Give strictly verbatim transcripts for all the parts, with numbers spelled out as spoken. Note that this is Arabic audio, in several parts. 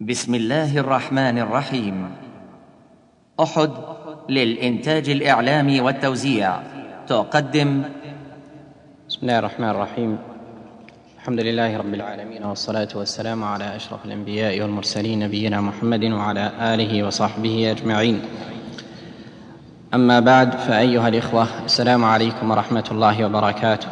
بسم الله الرحمن الرحيم. أحد للإنتاج الإعلامي والتوزيع تقدم. بسم الله الرحمن الرحيم. الحمد لله رب العالمين، والصلاة والسلام على أشرف الأنبياء والمرسلين نبينا محمد وعلى آله وصحبه أجمعين. أما بعد، فأيها الإخوة، السلام عليكم ورحمة الله وبركاته.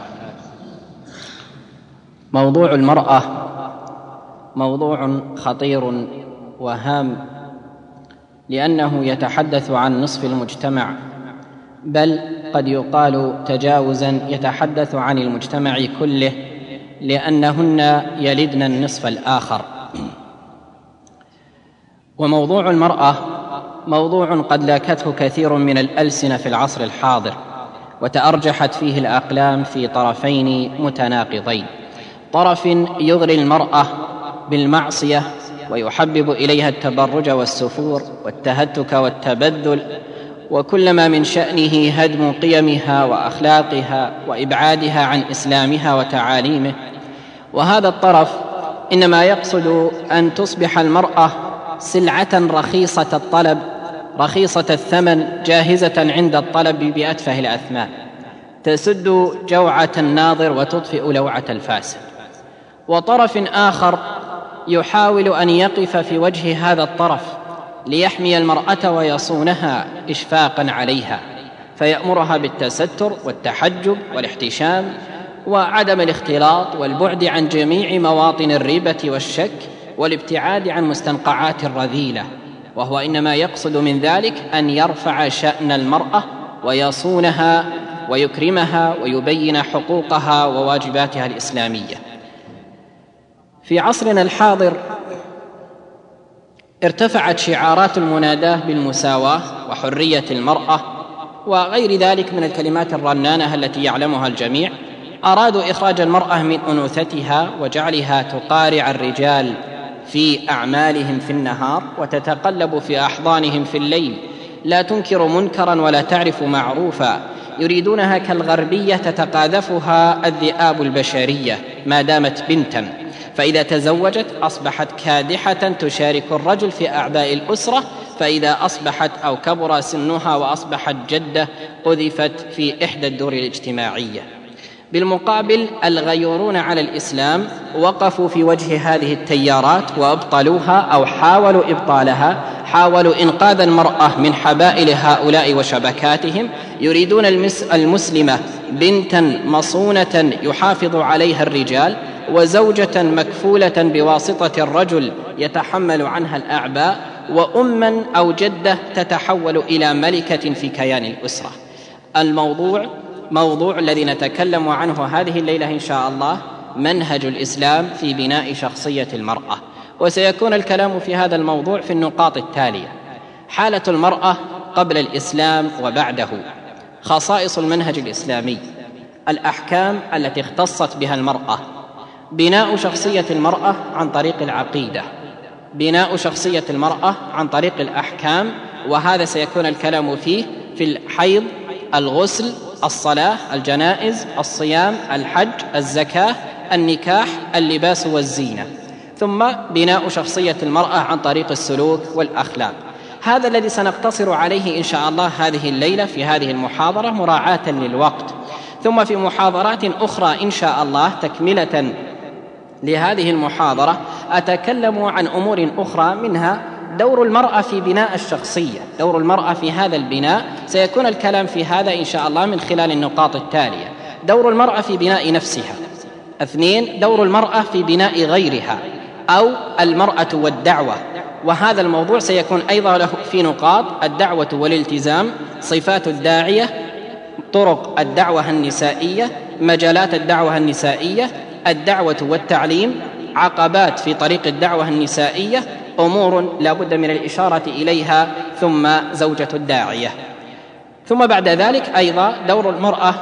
موضوع المرأة موضوع خطير وهام، لأنه يتحدث عن نصف المجتمع، بل قد يقال تجاوزا يتحدث عن المجتمع كله، لأنهن يلدن النصف الآخر. وموضوع المرأة موضوع قد لاكته كثير من الألسنة في العصر الحاضر، وتأرجحت فيه الأقلام في طرفين متناقضين: طرف يغري المرأة بالمعصية ويحبب إليها التبرج والسفور والتهتك والتبذل، وكل ما من شأنه هدم قيمها وأخلاقها وإبعادها عن إسلامها وتعاليمه. وهذا الطرف إنما يقصد أن تصبح المرأة سلعة رخيصة الطلب رخيصة الثمن، جاهزة عند الطلب بأتفه الأثمان، تسد جوعة الناظر وتطفئ لوعة الفاسد. وطرف آخر يحاول أن يقف في وجه هذا الطرف ليحمي المرأة ويصونها إشفاقا عليها، فيأمرها بالتستر والتحجب والاحتشام وعدم الاختلاط والبعد عن جميع مواطن الريبة والشك والابتعاد عن مستنقعات الرذيلة. وهو إنما يقصد من ذلك أن يرفع شأن المرأة ويصونها ويكرمها ويبين حقوقها وواجباتها الإسلامية. في عصرنا الحاضر ارتفعت شعارات المناداة بالمساواة وحرية المرأة وغير ذلك من الكلمات الرنانة التي يعلمها الجميع. أرادوا إخراج المرأة من أنوثتها وجعلها تقارع الرجال في أعمالهم في النهار وتتقلب في أحضانهم في الليل، لا تنكر منكرا ولا تعرف معروفا. يريدونها كالغربية تتقاذفها الذئاب البشرية ما دامت بنتا، فإذا تزوجت أصبحت كادحة تشارك الرجل في أعباء الأسرة، فإذا أصبحت أو كبر سنها وأصبحت جدة قذفت في إحدى الدور الاجتماعية. بالمقابل الغيورون على الإسلام وقفوا في وجه هذه التيارات وأبطلوها أو حاولوا إبطالها، حاولوا إنقاذ المرأة من حبائل هؤلاء وشبكاتهم. يريدون المسلمة بنتا مصونة يحافظ عليها الرجال، وزوجة مكفولة بواسطة الرجل يتحمل عنها الأعباء، وأما أو جدة تتحول إلى ملكة في كيان الأسرة. الموضوع موضوع الذي نتكلم عنه هذه الليلة إن شاء الله منهج الإسلام في بناء شخصية المرأة. وسيكون الكلام في هذا الموضوع في النقاط التالية: حالة المرأة قبل الإسلام وبعده، خصائص المنهج الإسلامي، الأحكام التي اختصت بها المرأة، بناء شخصية المرأة عن طريق العقيدة، بناء شخصية المرأة عن طريق الأحكام، وهذا سيكون الكلام فيه في الحيض، الغسل، الصلاة، الجنائز، الصيام، الحج، الزكاة، النكاح، اللباس والزينة. ثم بناء شخصية المرأة عن طريق السلوك والأخلاق. هذا الذي سنقتصر عليه إن شاء الله هذه الليلة في هذه المحاضرة مراعاة للوقت. ثم في محاضرات أخرى إن شاء الله تكملة لهذه المحاضرة أتكلم عن أمور أخرى، منها دور المرأة في بناء الشخصية، دور المرأة في هذا البناء. سيكون الكلام في هذا إن شاء الله من خلال النقاط التالية: دور المرأة في بناء نفسها. اثنين، دور المرأة في بناء غيرها، أو المرأة والدعوة، وهذا الموضوع سيكون أيضا له في نقاط: الدعوة والالتزام، صفات الداعية، طرق الدعوة النسائية، مجالات الدعوة النسائية، الدعوة والتعليم، عقبات في طريق الدعوة النسائية، أمور لا بد من الإشارة إليها، ثم زوجة الداعية. ثم بعد ذلك أيضا دور المرأة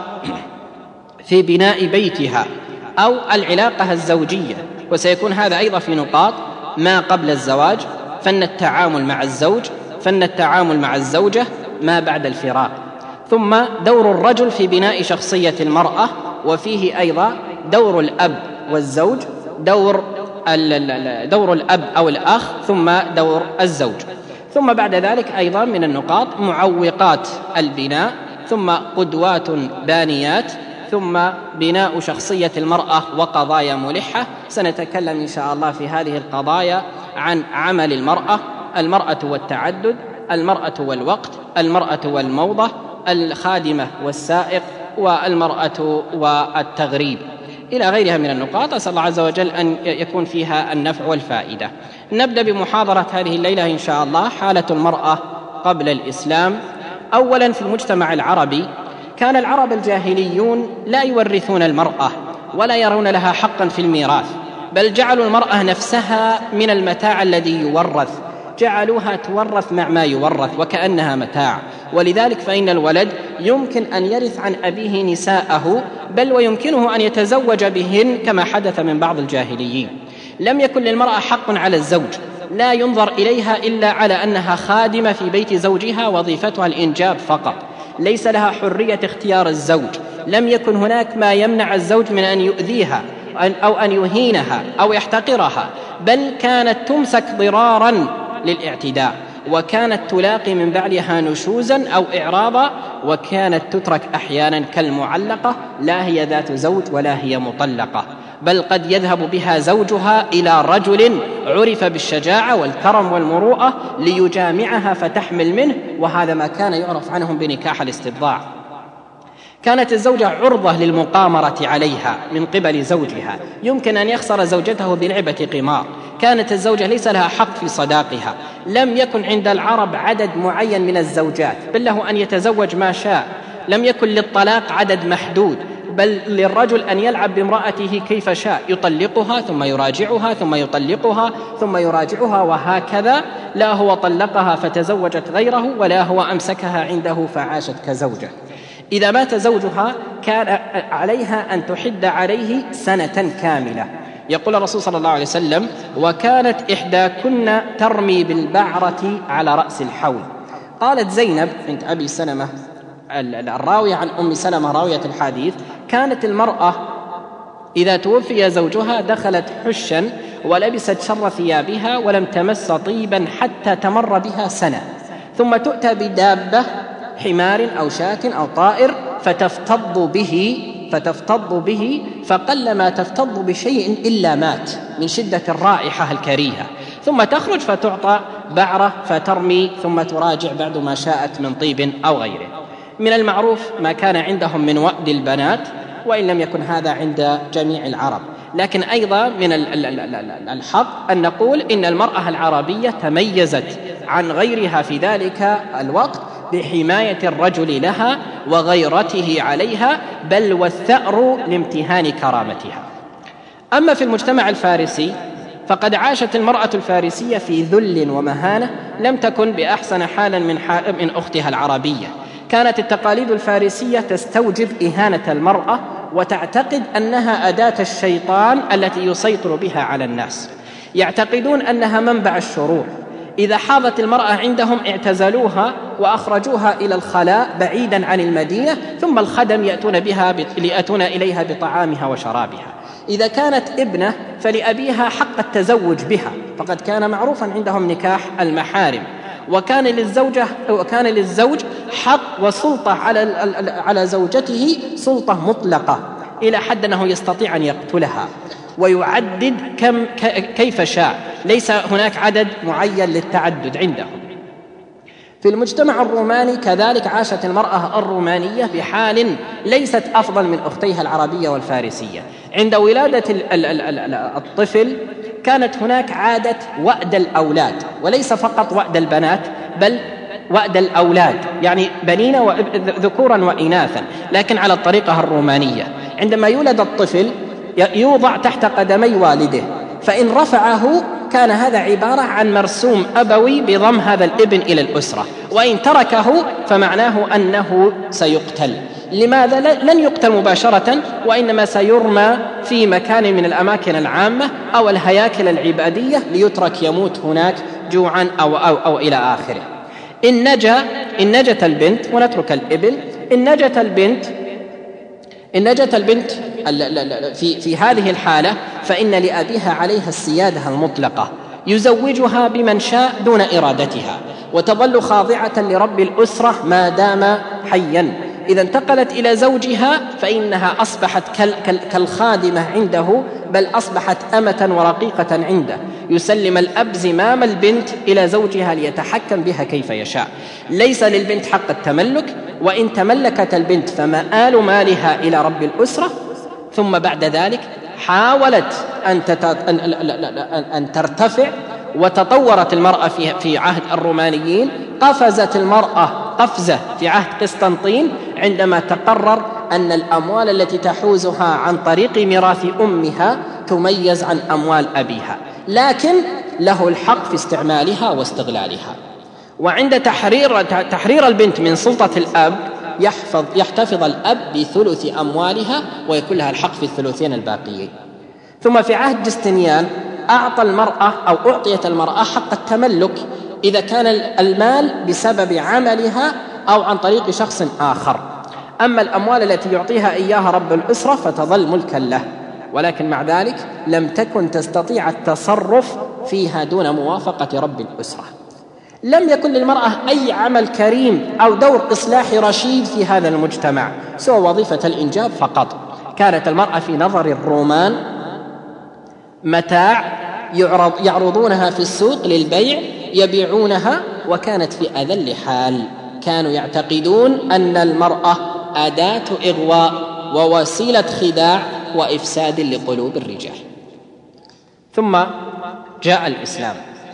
في بناء بيتها أو العلاقة الزوجية، وسيكون هذا أيضا في نقاط: ما قبل الزواج، فن التعامل مع الزوج، فن التعامل مع الزوجة، ما بعد الفراق. ثم دور الرجل في بناء شخصية المرأة، وفيه أيضا دور الأب والزوج، دور دور الأب أو الأخ، ثم دور الزوج. ثم بعد ذلك أيضا من النقاط معوقات البناء، ثم قدوات بانيات، ثم بناء شخصية المرأة وقضايا ملحة. سنتكلم إن شاء الله في هذه القضايا عن عمل المرأة، المرأة والتعدد، المرأة والوقت، المرأة والموضة، الخادمة والسائق، والمرأة والتغريب، إلى غيرها من النقاط. أسأل الله عز وجل أن يكون فيها النفع والفائدة. نبدأ بمحاضرة هذه الليلة إن شاء الله حالة المرأة قبل الإسلام. أولا، في المجتمع العربي كان العرب الجاهليون لا يورثون المرأة ولا يرون لها حقا في الميراث، بل جعلوا المرأة نفسها من المتاع الذي يورث، جعلوها تورث مع ما يورث وكأنها متاع. ولذلك فإن الولد يمكن أن يرث عن أبيه نساءه، بل ويمكنه أن يتزوج بهن كما حدث من بعض الجاهليين. لم يكن للمرأة حق على الزوج، لا ينظر إليها إلا على أنها خادمة في بيت زوجها، وظيفتها الإنجاب فقط، ليس لها حرية اختيار الزوج. لم يكن هناك ما يمنع الزوج من أن يؤذيها أو أن يهينها أو يحتقرها، بل كانت تمسك ضرارا للاعتداء، وكانت تلاقي من بعدها نشوزا أو إعراضا، وكانت تترك أحيانا كالمعلقة، لا هي ذات زوج ولا هي مطلقة، بل قد يذهب بها زوجها إلى رجل عرف بالشجاعة والكرم والمروءة ليجامعها فتحمل منه، وهذا ما كان يعرف عنهم بنكاح الاستبضاع. كانت الزوجة عرضة للمقامرة عليها من قبل زوجها، يمكن أن يخسر زوجته بلعبة قمار. كانت الزوجة ليس لها حق في صداقها. لم يكن عند العرب عدد معين من الزوجات، بل له أن يتزوج ما شاء. لم يكن للطلاق عدد محدود، بل للرجل أن يلعب بامرأته كيف شاء، يطلقها ثم يراجعها ثم يطلقها ثم يراجعها، وهكذا. لا هو طلقها فتزوجت غيره، ولا هو أمسكها عنده فعاشت كزوجة. إذا مات زوجها كان عليها أن تحد عليه سنة كاملة. يقول الرسول صلى الله عليه وسلم: وكانت إحداكن ترمي بالبعرة على رأس الحول. قالت زينب بنت أبي سلمة الراوية عن أم سلمة راوية الحديث: كانت المرأة إذا توفي زوجها دخلت حشا ولبست شر ثيابها ولم تمس طيبا حتى تمر بها سنة، ثم تؤتى بدابة، حمار أو شاة أو طائر، فتفتض به فتفتض به فقل ما تفتض بشيء إلا مات من شدة الرائحة الكريهة، ثم تخرج فتعطى بعرة فترمي، ثم تراجع بعد ما شاءت من طيب أو غيره. من المعروف ما كان عندهم من وأد البنات، وإن لم يكن هذا عند جميع العرب. لكن أيضا من الحق أن نقول إن المرأة العربية تميزت عن غيرها في ذلك الوقت بحماية الرجل لها وغيرته عليها، بل والثأر لامتهان كرامتها. أما في المجتمع الفارسي فقد عاشت المرأة الفارسية في ذل ومهانة لم تكن بأحسن حالا من, من أختها العربية. كانت التقاليد الفارسية تستوجب إهانة المرأة، وتعتقد أنها أداة الشيطان التي يسيطر بها على الناس. يعتقدون أنها منبع الشرور. إذا حاضت المرأة عندهم اعتزلوها وأخرجوها إلى الخلاء بعيدا عن المدينة، ثم الخدم يأتون بها يأتون إليها بطعامها وشرابها. إذا كانت ابنة فلأبيها حق التزوج بها، فقد كان معروفا عندهم نكاح المحارم. وكان للزوجة وكان للزوج حق وسلطة على على زوجته، سلطة مطلقة إلى حد أنه يستطيع أن يقتلها ويعدد كم كيف شاء، ليس هناك عدد معين للتعدد عندهم. في المجتمع الروماني كذلك عاشت المرأة الرومانية بحال ليست أفضل من أختيها العربية والفارسية. عند ولادة الطفل كانت هناك عادة وأد الأولاد، وليس فقط وأد البنات بل وأد الأولاد، يعني بنين ذكورا وإناثا، لكن على الطريقة الرومانية. عندما يولد الطفل يوضع تحت قدمي والده، فإن رفعه كان هذا عبارة عن مرسوم أبوي بضم هذا الابن إلى الأسرة، وإن تركه فمعناه أنه سيقتل. لماذا؟ لن يقتل مباشرة، وإنما سيرمى في مكان من الأماكن العامة أو الهياكل العبادية ليترك يموت هناك جوعا أو, أو, أو إلى آخره. إن نجا إن نجت البنت، ونترك الابن، إن نجت البنت إن نجت البنت في في هذه الحالة فإن لأبيها عليها السيادة المطلقة، يزوجها بمن شاء دون إرادتها، وتظل خاضعة لرب الأسرة ما دام حيا. إذا انتقلت إلى زوجها فإنها أصبحت كالخادمة عنده، بل أصبحت أمة ورقيقة عنده. يسلم الأب زمام البنت إلى زوجها ليتحكم بها كيف يشاء. ليس للبنت حق التملك، وإن تملكت البنت فمآل مالها إلى رب الأسرة. ثم بعد ذلك حاولت أن, أن ترتفع، وتطورت المرأة في عهد الرومانيين. قفزت المرأة قفزة في عهد قسطنطين عندما تقرر أن الأموال التي تحوزها عن طريق ميراث أمها تميز عن أموال أبيها، لكن له الحق في استعمالها واستغلالها. وعند تحرير, تحرير البنت من سلطة الأب يحفظ يحتفظ الأب بثلث أموالها ويكون لها الحق في الثلثين الباقيين. ثم في عهد جستنيان أعطى المرأة أو أعطيت المرأة حق التملك إذا كان المال بسبب عملها أو عن طريق شخص آخر. أما الأموال التي يعطيها إياها رب الأسرة فتظل ملكا له، ولكن مع ذلك لم تكن تستطيع التصرف فيها دون موافقة رب الأسرة. لم يكن للمرأة أي عمل كريم أو دور إصلاحي رشيد في هذا المجتمع سوى وظيفة الإنجاب فقط. كانت المرأة في نظر الرومان متاع يعرض يعرضونها في السوق للبيع، يبيعونها، وكانت في أذل حال. كانوا يعتقدون أن المرأة أداة إغواء ووسيلة خداع وإفساد لقلوب الرجال. ثم جاء الإسلام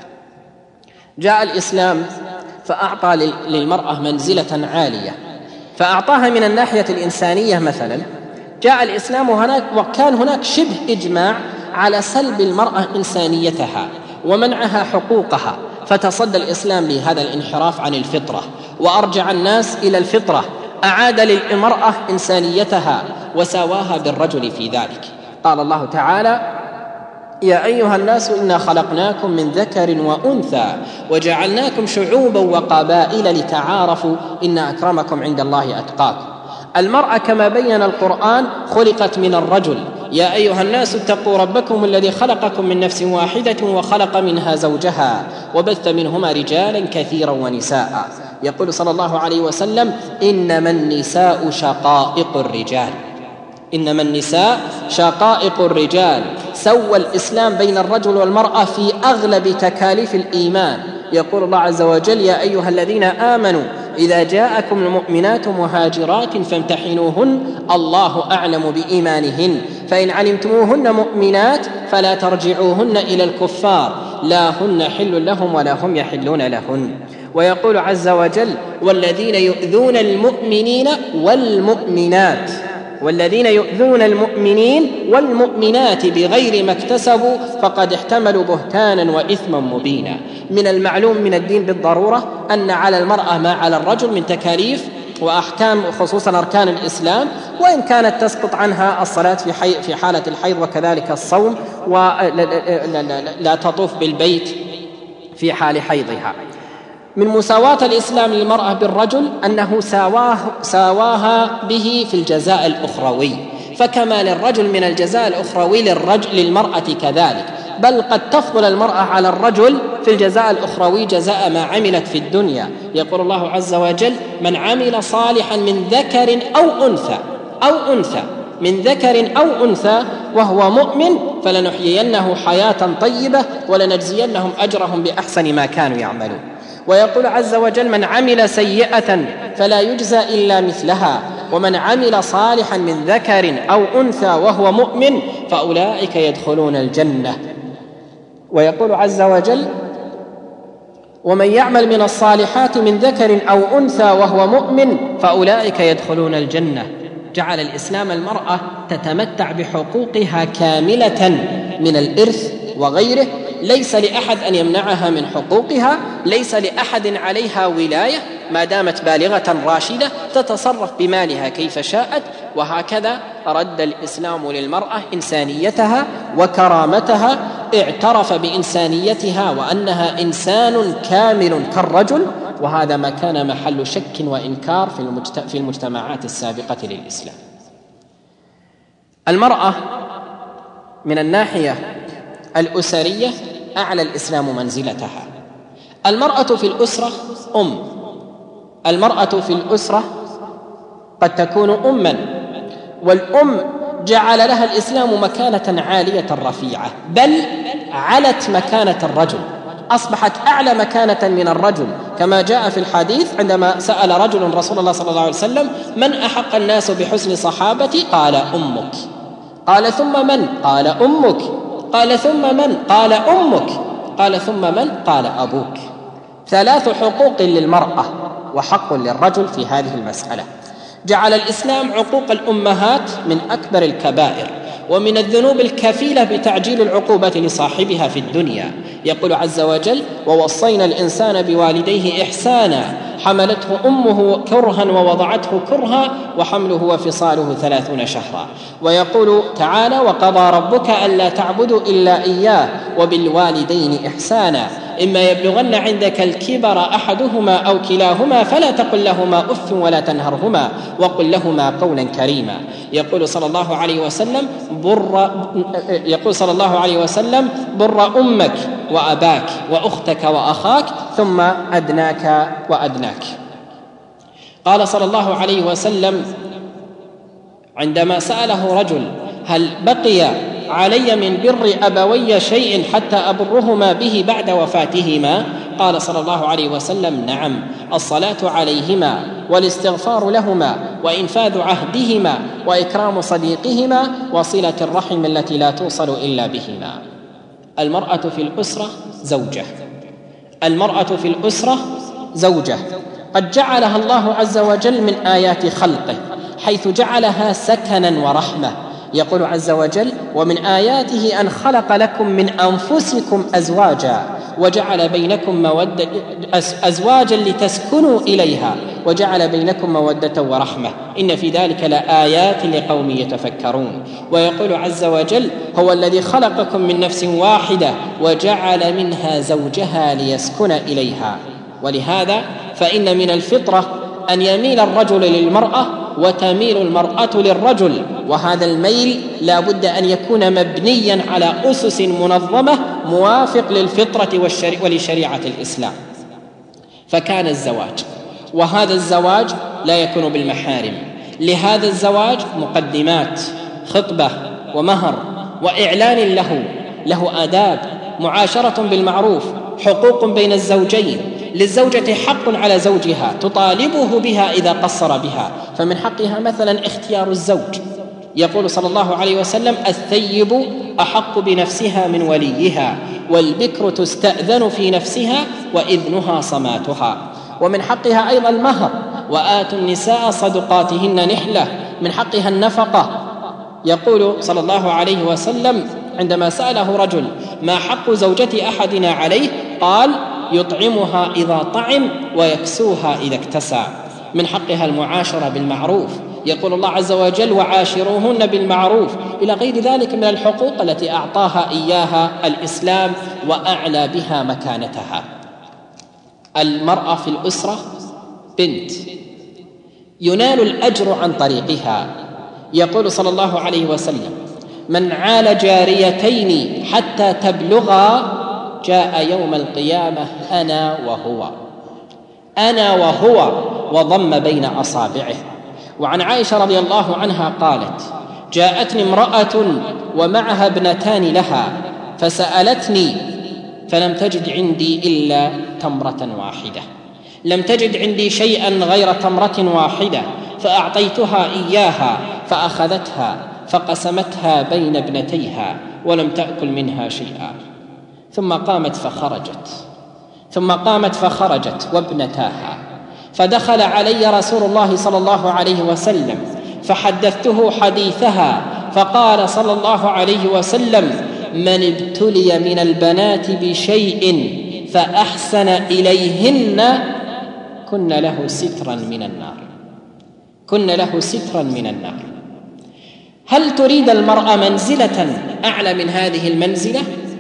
جاء الإسلام فأعطى للمرأة منزلة عالية، فأعطاها من الناحية الإنسانية. مثلا جاء الإسلام هناك وكان هناك شبه إجماع على سلب المرأة إنسانيتها ومنعها حقوقها، فتصدى الإسلام لهذا الانحراف عن الفطرة وأرجع الناس إلى الفطرة، أعاد للمرأة إنسانيتها وساواها بالرجل في ذلك. قال الله تعالى: يا أيها الناس إنا خلقناكم من ذكر وأنثى وجعلناكم شعوبا وقبائل لتعارفوا إن أكرمكم عند الله أتقاكم. المرأة كما بين القرآن خلقت من الرجل. يا أيها الناس اتقوا ربكم الذي خلقكم من نفس واحدة وخلق منها زوجها وبث منهما رجالا كثيرا ونساء. يقول صلى الله عليه وسلم: إنما النساء شقائق الرجال إنما النساء شقائق الرجال. سوى الإسلام بين الرجل والمرأة في أغلب تكاليف الإيمان. يقول الله عز وجل: يا أيها الذين آمنوا إذا جاءكم المؤمنات مهاجرات فامتحنوهن الله أعلم بإيمانهن فإن علمتموهن مؤمنات فلا ترجعوهن إلى الكفار لا هن حل لهم ولا هم يحلون لهن. ويقول عز وجل: والذين يؤذون المؤمنين والمؤمنات والذين يؤذون المؤمنين والمؤمنات بغير ما اكتسبوا فقد احتملوا بهتانا وإثما مبينا. من المعلوم من الدين بالضرورة أن على المرأة ما على الرجل من تكاليف وأحكام، خصوصا أركان الإسلام، وإن كانت تسقط عنها الصلاة في, حي في حالة الحيض وكذلك الصوم، ولا تطوف بالبيت في حال حيضها. من مساواة الإسلام للمرأة بالرجل أنه ساواه ساواها به في الجزاء الأخروي، فكما للرجل من الجزاء الأخروي للرجل للمرأة كذلك، بل قد تفضل المرأة على الرجل في الجزاء الأخروي جزاء ما عملت في الدنيا. يقول الله عز وجل: من عمل صالحا من ذكر أو أنثى أو أنثى من ذكر أو أنثى وهو مؤمن فلنحيينه حياة طيبة ولنجزينهم أجرهم بأحسن ما كانوا يعملون. ويقول عز وجل: من عمل سيئة فلا يجزى إلا مثلها ومن عمل صالحا من ذكر أو أنثى وهو مؤمن فأولئك يدخلون الجنة. ويقول عز وجل: ومن يعمل من الصالحات من ذكر أو أنثى وهو مؤمن فأولئك يدخلون الجنة. جعل الإسلام المرأة تتمتع بحقوقها كاملة من الإرث وغيره، ليس لأحد أن يمنعها من حقوقها، ليس لأحد عليها ولاية ما دامت بالغة راشدة تتصرف بمالها كيف شاءت. وهكذا رد الإسلام للمرأة إنسانيتها وكرامتها، اعترف بإنسانيتها وأنها إنسان كامل كالرجل، وهذا ما كان محل شك وإنكار في المجتمعات السابقة للإسلام. المرأة من الناحية الأسرية أعلى الإسلام منزلتها. المرأة في الأسرة أم، المرأة في الأسرة قد تكون أماً، والأم جعل لها الإسلام مكانة عالية رفيعة، بل علت مكانة الرجل، أصبحت أعلى مكانة من الرجل، كما جاء في الحديث عندما سأل رجل رسول الله صلى الله عليه وسلم: من أحق الناس بحسن صحابتي؟ قال: أمك. قال: ثم من؟ قال: أمك. قال: ثم من؟ قال: أمك. قال: ثم من؟ قال: أبوك. ثلاث حقوق للمرأة وحق للرجل في هذه المسألة. جعل الإسلام عقوق الأمهات من أكبر الكبائر ومن الذنوب الكفيلة بتعجيل العقوبة لصاحبها في الدنيا. يقول عز وجل: ووصينا الإنسان بوالديه إحسانا حملته أمه كرها ووضعته كرها وحمله وفصاله ثلاثون شهرا. ويقول تعالى: وقضى ربك ألا تعبدوا إلا إياه وبالوالدين إحسانا إما يبلغن عندك الكبر أحدهما أو كلاهما فلا تقل لهما أف ولا تنهرهما وقل لهما قولا كريما. يقول صلى الله عليه وسلم: بر يقول صلى الله عليه وسلم: بر أمك وأباك وأختك وأخاك ثم أدناك وأدناك. قال صلى الله عليه وسلم عندما سأله رجل: هل بقي علي من بر أبوي شيء حتى أبرهما به بعد وفاتهما؟ قال صلى الله عليه وسلم: نعم، الصلاة عليهما والاستغفار لهما وإنفاذ عهدهما وإكرام صديقهما وصلة الرحم التي لا توصل إلا بهما. المرأة في الأسرة زوجة، المرأة في الأسرة زوجة قد جعلها الله عز وجل من آيات خلقه، حيث جعلها سكنا ورحمة. يقول عز وجل: ومن آياته أن خلق لكم من أنفسكم أزواجا وجعل بينكم مودة أزواجا لتسكنوا إليها وجعل بينكم مودة ورحمة إن في ذلك لآيات لقوم يتفكرون. ويقول عز وجل: هو الذي خلقكم من نفس واحدة وجعل منها زوجها ليسكن إليها. ولهذا فإن من الفطرة أن يميل الرجل للمرأة وتميل المرأة للرجل، وهذا الميل لا بد أن يكون مبنيا على أسس منظمة موافق للفطرة ولشريعة الإسلام. فكان الزواج، وهذا الزواج لا يكون بالمحارم، لهذا الزواج مقدمات، خطبة ومهر وإعلان له، له آداب، معاشرة بالمعروف، حقوق بين الزوجين. للزوجة حق على زوجها تطالبه بها إذا قصر بها، فمن حقها مثلا اختيار الزوج. يقول صلى الله عليه وسلم: الثيب أحق بنفسها من وليها والبكر تستأذن في نفسها وإذنها صماتها. ومن حقها أيضا المهر: وآتوا النساء صدقاتهن نحلة. من حقها النفقة. يقول صلى الله عليه وسلم عندما سأله رجل: ما حق زوجة أحدنا عليه؟ قال: يطعمها إذا طعم ويكسوها إذا اكتسى. من حقها المعاشرة بالمعروف. يقول الله عز وجل: وعاشروهن بالمعروف، إلى غير ذلك من الحقوق التي أعطاها إياها الإسلام وأعلى بها مكانتها. المرأة في الأسرة بنت ينال الأجر عن طريقها. يقول صلى الله عليه وسلم: من عال جاريتين حتى تبلغا جاء يوم القيامة أنا وهو، أنا وهو، وضم بين أصابعه. وعن عائشة رضي الله عنها قالت: جاءتني امرأة ومعها ابنتان لها فسألتني فلم تجد عندي إلا تمرة واحدة، لم تجد عندي شيئا غير تمرة واحدة، فأعطيتها إياها فأخذتها فقسمتها بين ابنتيها ولم تأكل منها شيئا، ثم قامت فخرجت ثم قامت فخرجت وابنتاها، فدخل علي رسول الله صلى الله عليه وسلم فحدثته حديثها، فقال صلى الله عليه وسلم: من ابتلي من البنات بشيء فأحسن إليهن كن له سترا من النار، كن له سترا من النار. هل تريد المرأة منزلة أعلى من هذه المنزلة؟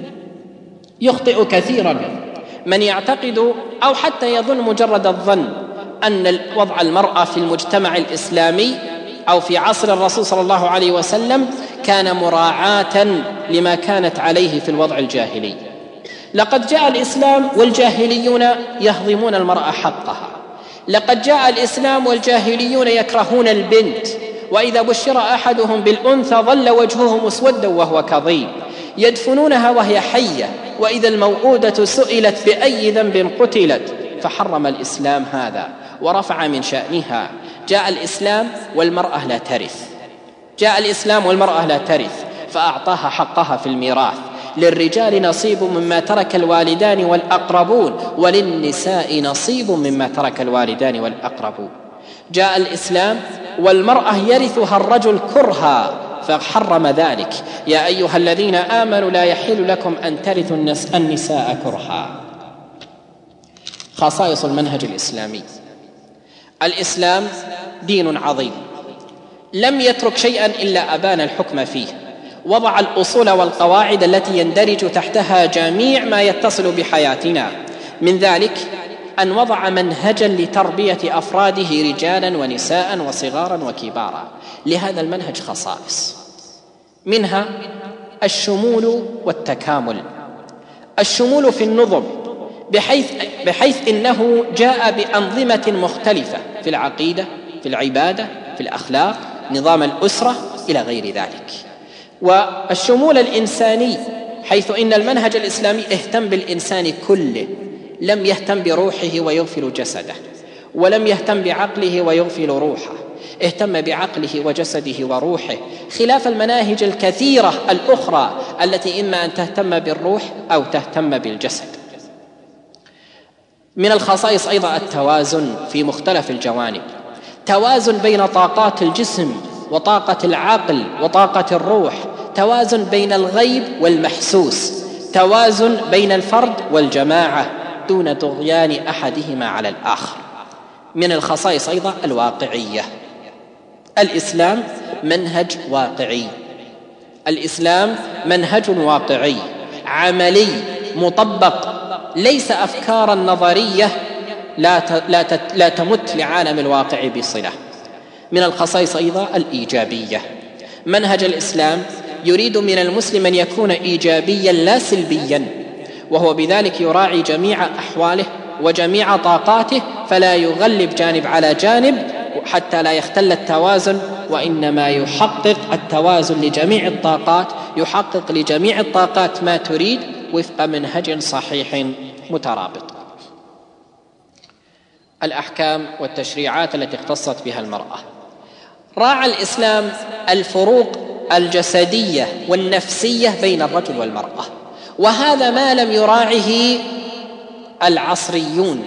يخطئ كثيرا من يعتقد أو حتى يظن مجرد الظن أن وضع المرأة في المجتمع الإسلامي أو في عصر الرسول صلى الله عليه وسلم كان مراعاة لما كانت عليه في الوضع الجاهلي. لقد جاء الإسلام والجاهليون يهضمون المرأة حقها، لقد جاء الإسلام والجاهليون يكرهون البنت، وإذا بشر أحدهم بالأنثى ظل وجهه مسودا وهو كظيم، يدفنونها وهي حية، وإذا الموءودة سئلت بأي ذنب قتلت، فحرم الإسلام هذا ورفع من شأنها. جاء الإسلام والمرأة لا ترث، جاء الإسلام والمرأة لا ترث فأعطاها حقها في الميراث. للرجال نصيب مما ترك الوالدان والأقربون، وللنساء نصيب مما ترك الوالدان والأقربون. جاء الإسلام والمرأة يرثها الرجل كرها فحرم ذلك. يا أيها الذين آمنوا لا يحل لكم أن ترثوا النساء كرها. خصائص المنهج الإسلامي: الإسلام دين عظيم لم يترك شيئا إلا أبان الحكم فيه، وضع الأصول والقواعد التي يندرج تحتها جميع ما يتصل بحياتنا. من ذلك أن وضع منهجا لتربية أفراده رجالا ونساء وصغارا وكبارا. لهذا المنهج خصائص، منها الشمول والتكامل. الشمول في النظم بحيث, بحيث إنه جاء بأنظمة مختلفة في العقيدة، في العبادة، في الأخلاق، نظام الأسرة إلى غير ذلك. والشمول الإنساني حيث إن المنهج الإسلامي اهتم بالإنسان كله، لم يهتم بروحه ويغفل جسده، ولم يهتم بعقله ويغفل روحه، اهتم بعقله وجسده وروحه، خلاف المناهج الكثيرة الأخرى التي إما أن تهتم بالروح أو تهتم بالجسد. من الخصائص أيضا التوازن في مختلف الجوانب، توازن بين طاقات الجسم وطاقة العقل وطاقة الروح، توازن بين الغيب والمحسوس، توازن بين الفرد والجماعة دون طغيان أحدهما على الآخر. من الخصائص أيضا الواقعية. الإسلام منهج واقعي، الإسلام منهج واقعي عملي مطبق، ليس أفكارا نظرية لا لا لا تمت لعالم الواقع بصلة. من الخصائص أيضا الإيجابية. منهج الإسلام يريد من المسلم أن يكون إيجابيا لا سلبيا، وهو بذلك يراعي جميع أحواله وجميع طاقاته، فلا يغلب جانب على جانب حتى لا يختل التوازن، وإنما يحقق التوازن لجميع الطاقات، يحقق لجميع الطاقات ما تريد وفق منهج صحيح مترابط. الأحكام والتشريعات التي اختصت بها المرأة. راعى الإسلام الفروق الجسدية والنفسية بين الرجل والمرأة، وهذا ما لم يراعه العصريون.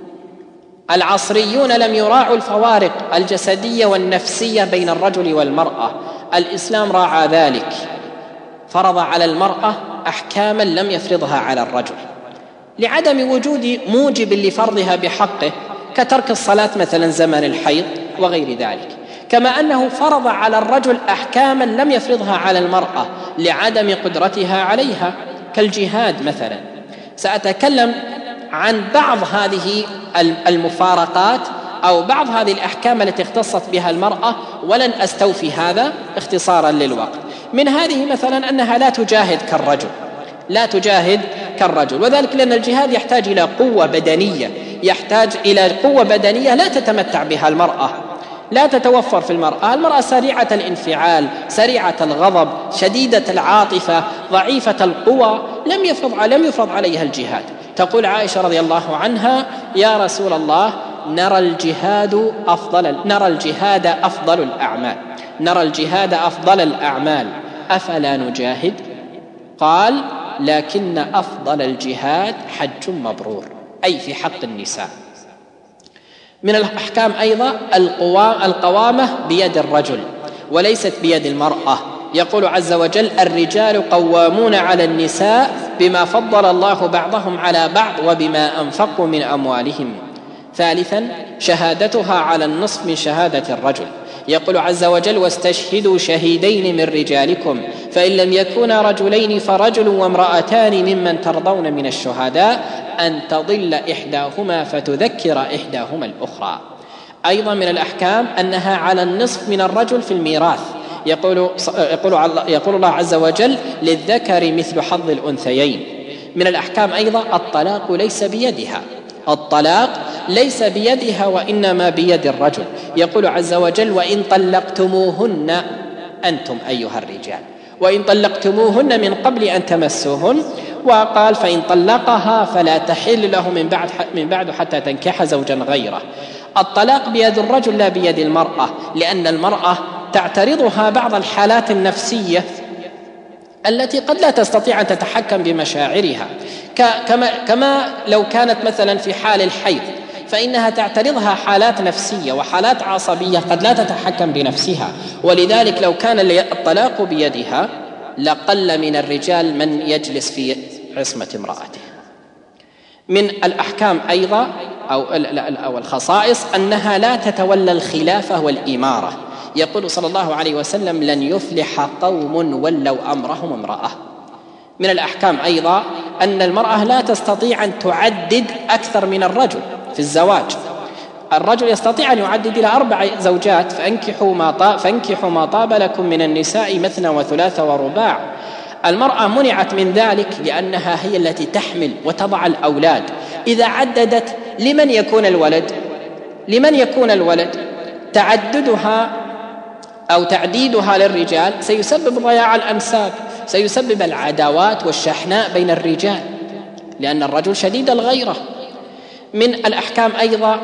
العصريون لم يراعوا الفوارق الجسدية والنفسية بين الرجل والمرأة. الإسلام راعى ذلك، فرض على المرأة أحكاما لم يفرضها على الرجل لعدم وجود موجب لفرضها بحقه، كترك الصلاة مثلا زمن الحيض وغير ذلك، كما أنه فرض على الرجل أحكاما لم يفرضها على المرأة لعدم قدرتها عليها، كالجهاد مثلا. سأتكلم عن بعض هذه المفارقات أو بعض هذه الأحكام التي اختصت بها المرأة، ولن أستوفي هذا اختصارا للوقت. من هذه مثلا أنها لا تجاهد كالرجل، لا تجاهد كالرجل، وذلك لأن الجهاد يحتاج إلى قوة بدنية، يحتاج إلى قوة بدنية لا تتمتع بها المرأة، لا تتوفر في المرأة. المرأة سريعة الانفعال، سريعة الغضب، شديدة العاطفة، ضعيفة القوى، لم يفرض لم يفرض عليها الجهاد. تقول عائشة رضي الله عنها: يا رسول الله، نرى الجهاد أفضل نرى الجهاد أفضل الأعمال نرى الجهاد أفضل الأعمال أفلا نجاهد؟ قال: لكن أفضل الجهاد حج مبرور، أي في حق النساء. من الأحكام أيضا القوامة بيد الرجل وليست بيد المرأة. يقول عز وجل: الرجال قوامون على النساء بما فضل الله بعضهم على بعض وبما أنفقوا من أموالهم. ثالثا شهادتها على النصف من شهادة الرجل. يقول عز وجل: واستشهدوا شهيدين من رجالكم فإن لم يكونا رجلين فرجل وامرأتان ممن ترضون من الشهداء أن تضل إحداهما فتذكر إحداهما الأخرى. أيضا من الأحكام أنها على النصف من الرجل في الميراث، يقول, يقول, يقول الله عز وجل: للذكر مثل حظ الأنثيين. من الأحكام أيضا الطلاق ليس بيدها، الطلاق ليس بيدها وإنما بيد الرجل. يقول عز وجل: وإن طلقتموهن أنتم أيها الرجال، وإن طلقتموهن من قبل أن تمسوهن. وقال: فإن طلقها فلا تحل له من بعد من بعد حتى تنكح زوجا غيره. الطلاق بيد الرجل لا بيد المرأة، لأن المرأة تعترضها بعض الحالات النفسية التي قد لا تستطيع أن تتحكم بمشاعرها، كما كما لو كانت مثلا في حال الحيض، فإنها تعترضها حالات نفسية وحالات عصبية قد لا تتحكم بنفسها. ولذلك لو كان الطلاق بيدها لقل من الرجال من يجلس في عصمة امرأته. من الأحكام أيضا أو الخصائص أنها لا تتولى الخلافة والإمارة. يقول صلى الله عليه وسلم: لن يفلح قوم ولوا أمرهم امرأة. من الأحكام أيضا أن المرأة لا تستطيع أن تعدد أكثر من الرجل في الزواج. الرجل يستطيع أن يعدد إلى أربع زوجات: فانكحوا ما طاب, فانكحوا ما طاب لكم من النساء مثنى وثلاث ورباع. المرأة منعت من ذلك لأنها هي التي تحمل وتضع الأولاد. إذا عددت لمن يكون الولد؟ لمن يكون الولد؟ تعددها أو تعديدها للرجال سيسبب ضياع الأنساب، سيسبب العداوات والشحناء بين الرجال، لأن الرجل شديد الغيرة. من الأحكام أيضا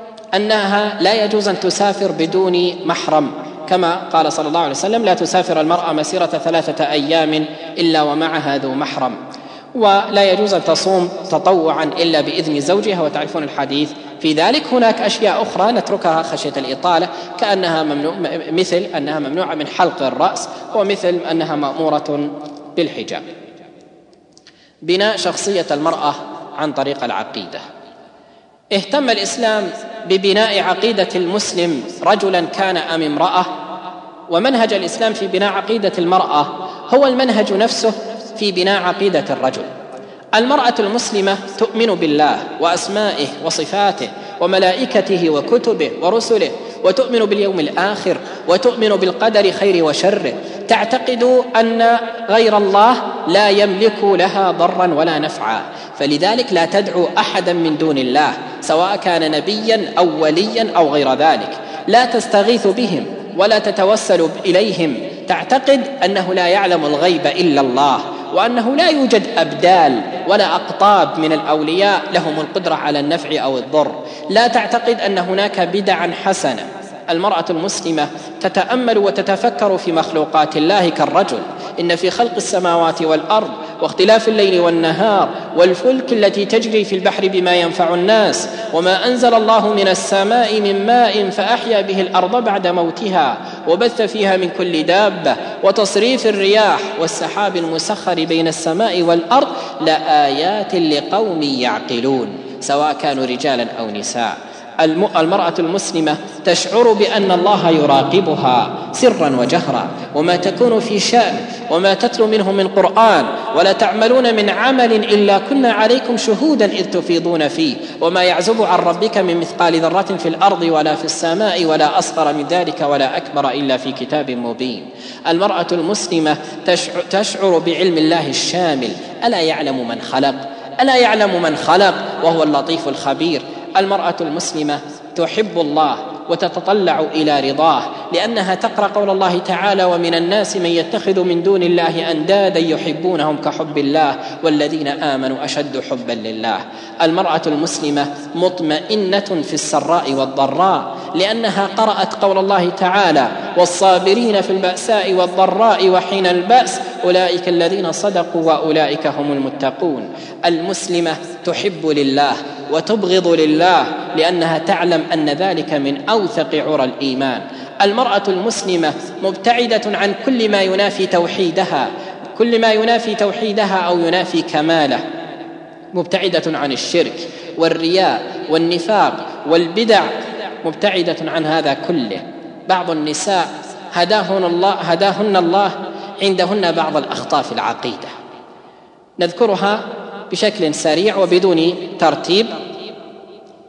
أنها لا يجوز أن تسافر بدون محرم، كما قال صلى الله عليه وسلم: لا تسافر المرأة مسيرة ثلاثة أيام إلا ومعها ذو محرم. ولا يجوز أن تصوم تطوعا إلا بإذن زوجها، وتعرفون الحديث في ذلك. هناك أشياء أخرى نتركها خشية الإطالة، كأنها ممنوع، مثل أنها ممنوعة من حلق الرأس، ومثل أنها مأمورة بالحجاب. بناء شخصية المرأة عن طريق العقيدة. اهتم الإسلام ببناء عقيدة المسلم رجلا كان أم امرأة. ومنهج الإسلام في بناء عقيدة المرأة هو المنهج نفسه في بناء عقيدة الرجل. المرأة المسلمة تؤمن بالله وأسمائه وصفاته وملائكته وكتبه ورسله، وتؤمن باليوم الآخر، وتؤمن بالقدر خير وشره. تعتقد أن غير الله لا يملك لها ضرا ولا نفعا، فلذلك لا تدعو أحدا من دون الله، سواء كان نبيا أو وليا أو غير ذلك. لا تستغيث بهم ولا تتوسل إليهم. تعتقد أنه لا يعلم الغيب إلا الله، وأنه لا يوجد أبدال ولا أقطاب من الأولياء لهم القدرة على النفع أو الضر. لا تعتقد أن هناك بدعا حسنة. المرأة المسلمة تتأمل وتتفكر في مخلوقات الله كالرجل. إن في خلق السماوات والأرض واختلاف الليل والنهار والفلك التي تجري في البحر بما ينفع الناس، وما أنزل الله من السماء من ماء فأحيا به الأرض بعد موتها، وبث فيها من كل دابة، وتصريف الرياح والسحاب المسخر بين السماء والأرض لآيات لقوم يعقلون، سواء كانوا رجالا أو نساء. المرأة المسلمة تشعر بأن الله يراقبها سرا وجهرا، وما تكون في شأن وما تتلو منه من قرآن ولا تعملون من عمل إلا كنا عليكم شهودا إذ تفيضون فيه، وما يعزب عن ربك من مثقال ذرة في الأرض ولا في السماء ولا أصغر من ذلك ولا أكبر إلا في كتاب مبين. المرأة المسلمة تشعر بعلم الله الشامل. ألا يعلم من خلق؟ ألا يعلم من خلق وهو اللطيف الخبير. المرأة المسلمة تحب الله وتتطلع إلى رضاه، لأنها تقرأ قول الله تعالى: ومن الناس من يتخذ من دون الله أندادا يحبونهم كحب الله والذين آمنوا أشد حبا لله. المرأة المسلمة مطمئنة في السراء والضراء، لأنها قرأت قول الله تعالى: والصابرين في البأساء والضراء وحين البأس أولئك الذين صدقوا وأولئك هم المتقون. المسلمة تحب لله وتبغض لله، لأنها تعلم أن ذلك من أوثق عرى الإيمان. المرأة المسلمة مبتعدة عن كل ما ينافي توحيدها، كل ما ينافي توحيدها أو ينافي كماله، مبتعدة عن الشرك والرياء والنفاق والبدع، مبتعدة عن هذا كله. بعض النساء هداهن الله, هداهن الله عندهن بعض الأخطاء في العقيدة، نذكرها بشكل سريع وبدون ترتيب.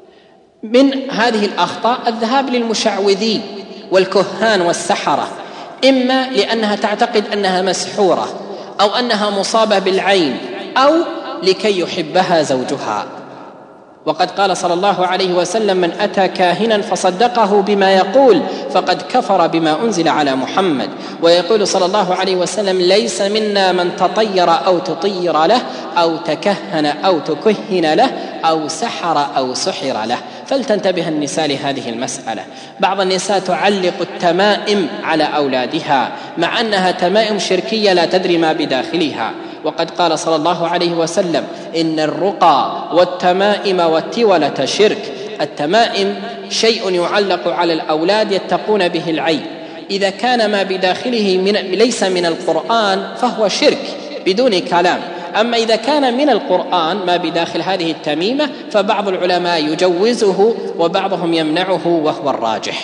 من هذه الأخطاء الذهاب للمشعوذين والكهان والسحرة. إما لأنها تعتقد أنها مسحورة أو أنها مصابة بالعين أو لكي يحبها زوجها. وقد قال صلى الله عليه وسلم: من أتى كاهنا فصدقه بما يقول فقد كفر بما أنزل على محمد. ويقول صلى الله عليه وسلم: ليس منا من تطير أو تطير له أو تكهن أو تكهن له أو سحر أو سحر له. فلتنتبه النساء لهذه المسألة. بعض النساء تعلق التمائم على أولادها مع أنها تمائم شركية لا تدري ما بداخلها. وقد قال صلى الله عليه وسلم: إن الرقى والتمائم والتولة شرك. التمائم شيء يعلق على الأولاد يتقون به العين، إذا كان ما بداخله من ليس من القرآن فهو شرك بدون كلام. أما إذا كان من القرآن ما بداخل هذه التميمة فبعض العلماء يجوزه وبعضهم يمنعه وهو الراجح.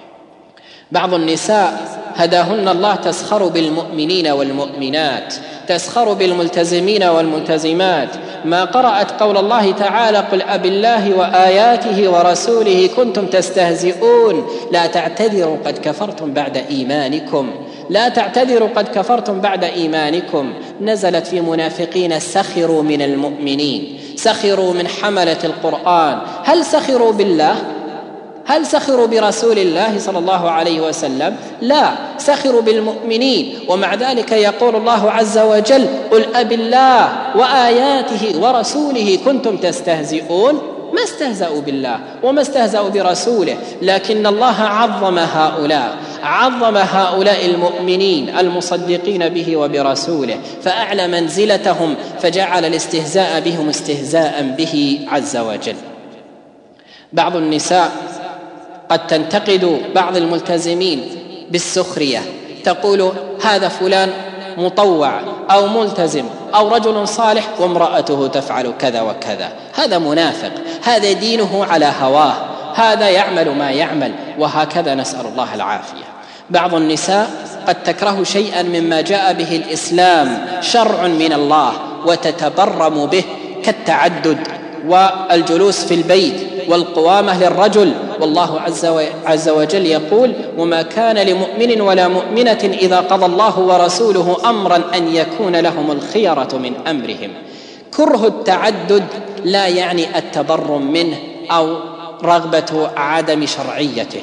بعض النساء هداهن الله تسخر بالمؤمنين والمؤمنات، تسخر بالملتزمين والملتزمات، ما قرأت قول الله تعالى: قل أب الله وآياته ورسوله كنتم تستهزئون لا تعتذروا قد كفرتم بعد إيمانكم، لا تعتذروا قد كفرتم بعد إيمانكم. نزلت في منافقين: سخروا من المؤمنين، سخروا من حملة القرآن. هل سخروا بالله؟ هل سخروا برسول الله صلى الله عليه وسلم؟ لا، سخروا بالمؤمنين. ومع ذلك يقول الله عز وجل: قل أب الله وآياته ورسوله كنتم تستهزئون. ما استهزأوا بالله وما استهزأوا برسوله، لكن الله عظم هؤلاء، عظم هؤلاء المؤمنين المصدقين به وبرسوله، فأعلى منزلتهم، فجعل الاستهزاء بهم استهزاء به عز وجل. بعض النساء قد تنتقد بعض الملتزمين بالسخرية، تقول: هذا فلان مطوع أو ملتزم أو رجل صالح وامرأته تفعل كذا وكذا. هذا منافق، هذا دينه على هواه، هذا يعمل ما يعمل، وهكذا نسأل الله العافية. بعض النساء قد تكره شيئا مما جاء به الإسلام، شرع من الله، وتتبرم به، كالتعدد والجلوس في البيت والقوامة للرجل. والله عز وجل يقول: وما كان لمؤمن ولا مؤمنة إذا قضى الله ورسوله أمرا أن يكون لهم الخيرة من أمرهم. كره التعدد لا يعني التبرم منه أو رغبة عدم شرعيته.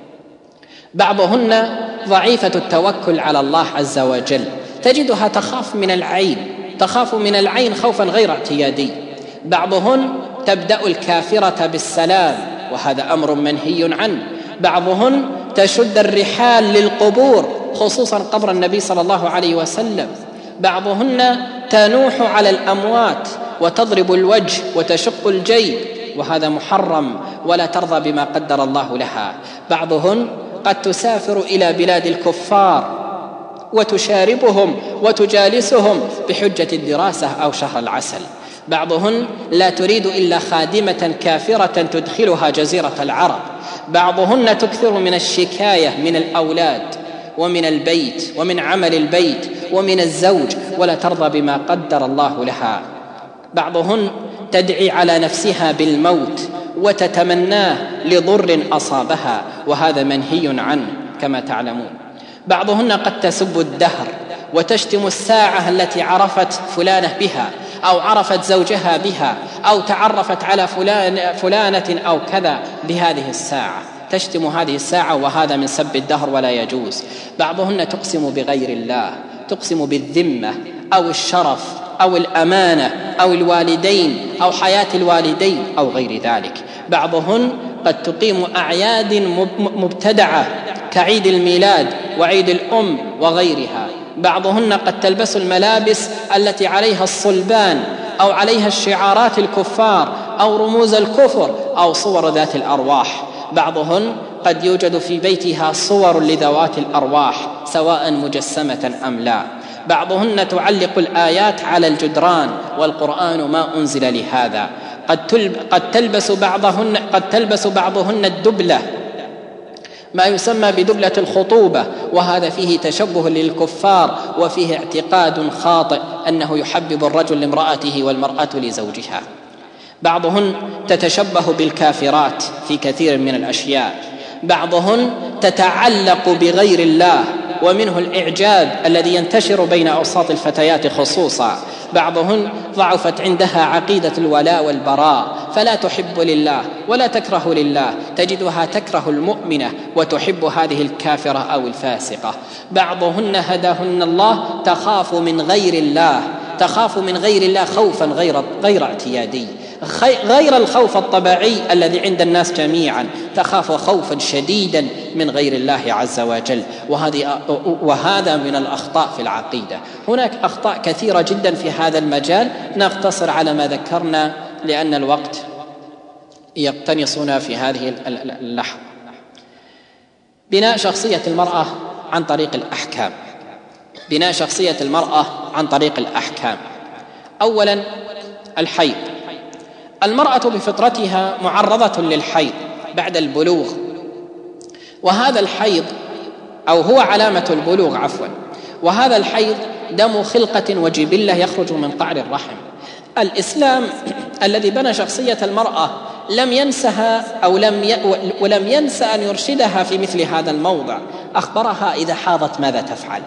بعضهن ضعيفة التوكل على الله عز وجل، تجدها تخاف من العين، تخاف من العين خوفا غير اعتيادي. بعضهن تبدأ الكافرة بالسلام، وهذا أمر منهي عنه. بعضهن تشد الرحال للقبور، خصوصا قبر النبي صلى الله عليه وسلم. بعضهن تنوح على الأموات وتضرب الوجه وتشق الجيب، وهذا محرم، ولا ترضى بما قدر الله لها. بعضهن قد تسافر إلى بلاد الكفار وتشاربهم وتجالسهم بحجة الدراسة أو شهر العسل. بعضهن لا تريد إلا خادمة كافرة تدخلها جزيرة العرب. بعضهن تكثر من الشكاية من الأولاد ومن البيت ومن عمل البيت ومن الزوج، ولا ترضى بما قدر الله لها. بعضهن تدعي على نفسها بالموت وتتمناه لضر أصابها، وهذا منهي عنه كما تعلمون. بعضهن قد تسب الدهر وتشتم الساعة التي عرفت فلانة بها أو عرفت زوجها بها أو تعرفت على فلان فلانة أو كذا بهذه الساعة، تشتم هذه الساعة، وهذا من سب الدهر ولا يجوز. بعضهن تقسم بغير الله، تقسم بالذمة أو الشرف أو الأمانة أو الوالدين أو حياة الوالدين أو غير ذلك. بعضهن قد تقيم أعياد مبتدعة كعيد الميلاد وعيد الأم وغيرها. بعضهن قد تلبس الملابس التي عليها الصلبان أو عليها الشعارات الكفار أو رموز الكفر أو صور ذات الأرواح. بعضهن قد يوجد في بيتها صور لذوات الأرواح سواء مجسمة أم لا. بعضهن تعلق الآيات على الجدران والقرآن ما أنزل لهذا. قد قد تلبس بعضهن قد تلبس بعضهن الدبلة، ما يسمى بدبلة الخطوبة، وهذا فيه تشبه للكفار وفيه اعتقاد خاطئ أنه يحبب الرجل لامرأته والمرأة لزوجها. بعضهن تتشبه بالكافرات في كثير من الأشياء. بعضهن تتعلق بغير الله ومنه الإعجاب الذي ينتشر بين أوساط الفتيات خصوصا. بعضهن ضعفت عندها عقيدة الولاء والبراء، فلا تحب لله ولا تكره لله، تجدها تكره المؤمنة وتحب هذه الكافرة أو الفاسقة. بعضهن هداهن الله تخاف من غير الله، تخاف من غير الله خوفا غير غير اعتيادي، غير الخوف الطبيعي الذي عند الناس جميعا، تخاف خوفا شديدا من غير الله عز وجل. وهذه وهذا من الأخطاء في العقيدة. هناك أخطاء كثيرة جدا في هذا المجال، نقتصر على ما ذكرنا لأن الوقت يقتنصنا في هذه اللحظة. بناء شخصية المرأة عن طريق الأحكام. بناء شخصية المرأة عن طريق الأحكام. أولا الحيض. المرأة بفطرتها معرضة للحيض بعد البلوغ، وهذا الحيض أو هو علامة البلوغ عفوا وهذا الحيض دم خلقة وجبلة يخرج من قعر الرحم. الإسلام الذي بنى شخصية المرأة لم ينسها أو لم ي... ولم ينسى أن يرشدها في مثل هذا الموضع. أخبرها إذا حاضت ماذا تفعل،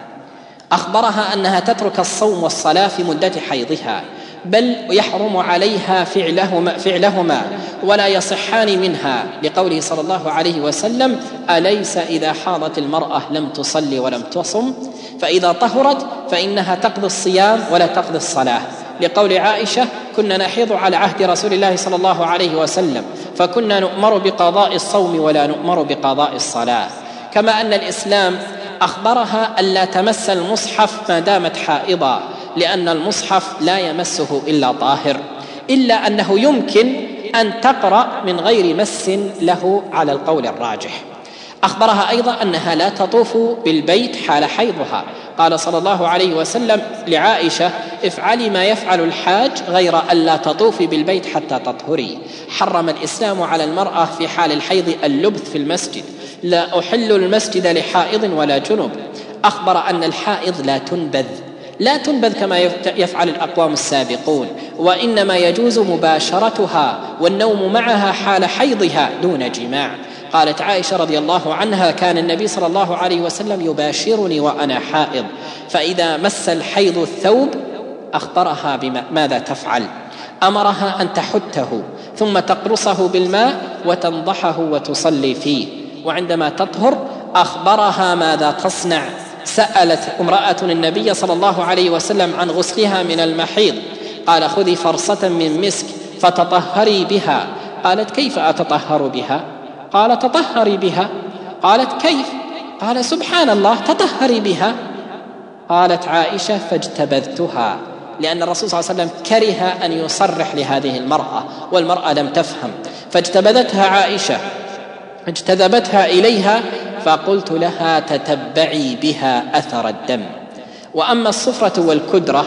أخبرها أنها تترك الصوم والصلاة في مدة حيضها، بل يحرم عليها فعلهما, فعلهما ولا يصحان منها، لقوله صلى الله عليه وسلم: أليس إذا حاضت المرأة لم تصلي ولم تصم، فإذا طهرت فإنها تقضي الصيام ولا تقضي الصلاة، لقول عائشة: كنا نحيض على عهد رسول الله صلى الله عليه وسلم فكنا نؤمر بقضاء الصوم ولا نؤمر بقضاء الصلاة. كما أن الإسلام أخبرها ألا تمس المصحف ما دامت حائضة، لأن المصحف لا يمسه إلا طاهر، إلا أنه يمكن أن تقرأ من غير مس له على القول الراجح. أخبرها أيضا أنها لا تطوف بالبيت حال حيضها، قال صلى الله عليه وسلم لعائشة: افعلي ما يفعل الحاج غير ألا تطوفي بالبيت حتى تطهري. حرم الإسلام على المرأة في حال الحيض اللبث في المسجد: لا أحل المسجد لحائض ولا جنب. أخبر أن الحائض لا تنبذ لا تنبذ كما يفعل الأقوام السابقون، وإنما يجوز مباشرتها والنوم معها حال حيضها دون جماع. قالت عائشة رضي الله عنها: كان النبي صلى الله عليه وسلم يباشرني وأنا حائض، فإذا مس الحيض الثوب أخبرها بماذا تفعل، أمرها أن تحته ثم تقرصه بالماء وتنضحه وتصلي فيه، وعندما تطهر أخبرها ماذا تصنع. سألت امرأة النبي صلى الله عليه وسلم عن غسلها من المحيض، قال: خذي فرصة من مسك فتطهري بها. قالت: كيف أتطهر بها؟ قال: تطهري بها. قالت: كيف؟ قال: سبحان الله، تطهري بها. قالت عائشة: فاجتبذتها، لأن الرسول صلى الله عليه وسلم كره أن يصرح لهذه المرأة، والمرأة لم تفهم، فاجتبذتها عائشة، اجتذبتها إليها، فقلت لها: تتبعي بها أثر الدم. وأما الصفرة والكدرة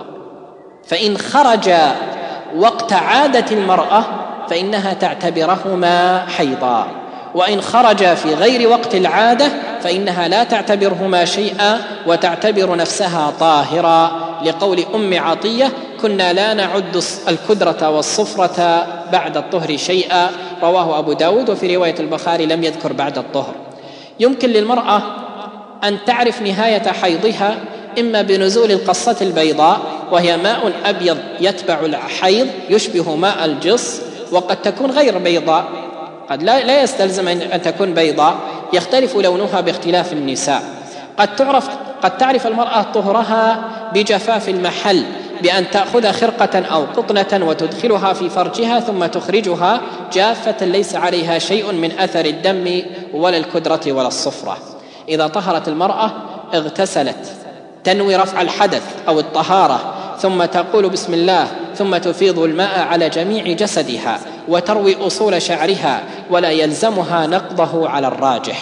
فإن خرج وقت عادة المرأة فإنها تعتبرهما حيضا، وإن خرج في غير وقت العادة فإنها لا تعتبرهما شيئا وتعتبر نفسها طاهرة، لقول أم عطية: كنا لا نعد الكدرة والصفرة بعد الطهر شيئا، رواه أبو داود، وفي رواية البخاري لم يذكر بعد الطهر. يمكن للمرأة أن تعرف نهاية حيضها إما بنزول القصة البيضاء، وهي ماء أبيض يتبع الحيض يشبه ماء الجص، وقد تكون غير بيضاء، قد لا, لا يستلزم أن تكون بيضاء، يختلف لونها باختلاف النساء. قد تعرف قد تعرف المرأة طهرها بجفاف المحل، بأن تأخذ خرقة أو قطنة وتدخلها في فرجها ثم تخرجها جافة ليس عليها شيء من أثر الدم ولا الكدرة ولا الصفرة. إذا طهرت المرأة اغتسلت، تنوي رفع الحدث أو الطهارة، ثم تقول بسم الله، ثم تفيض الماء على جميع جسدها وتروي أصول شعرها، ولا يلزمها نقضه على الراجح.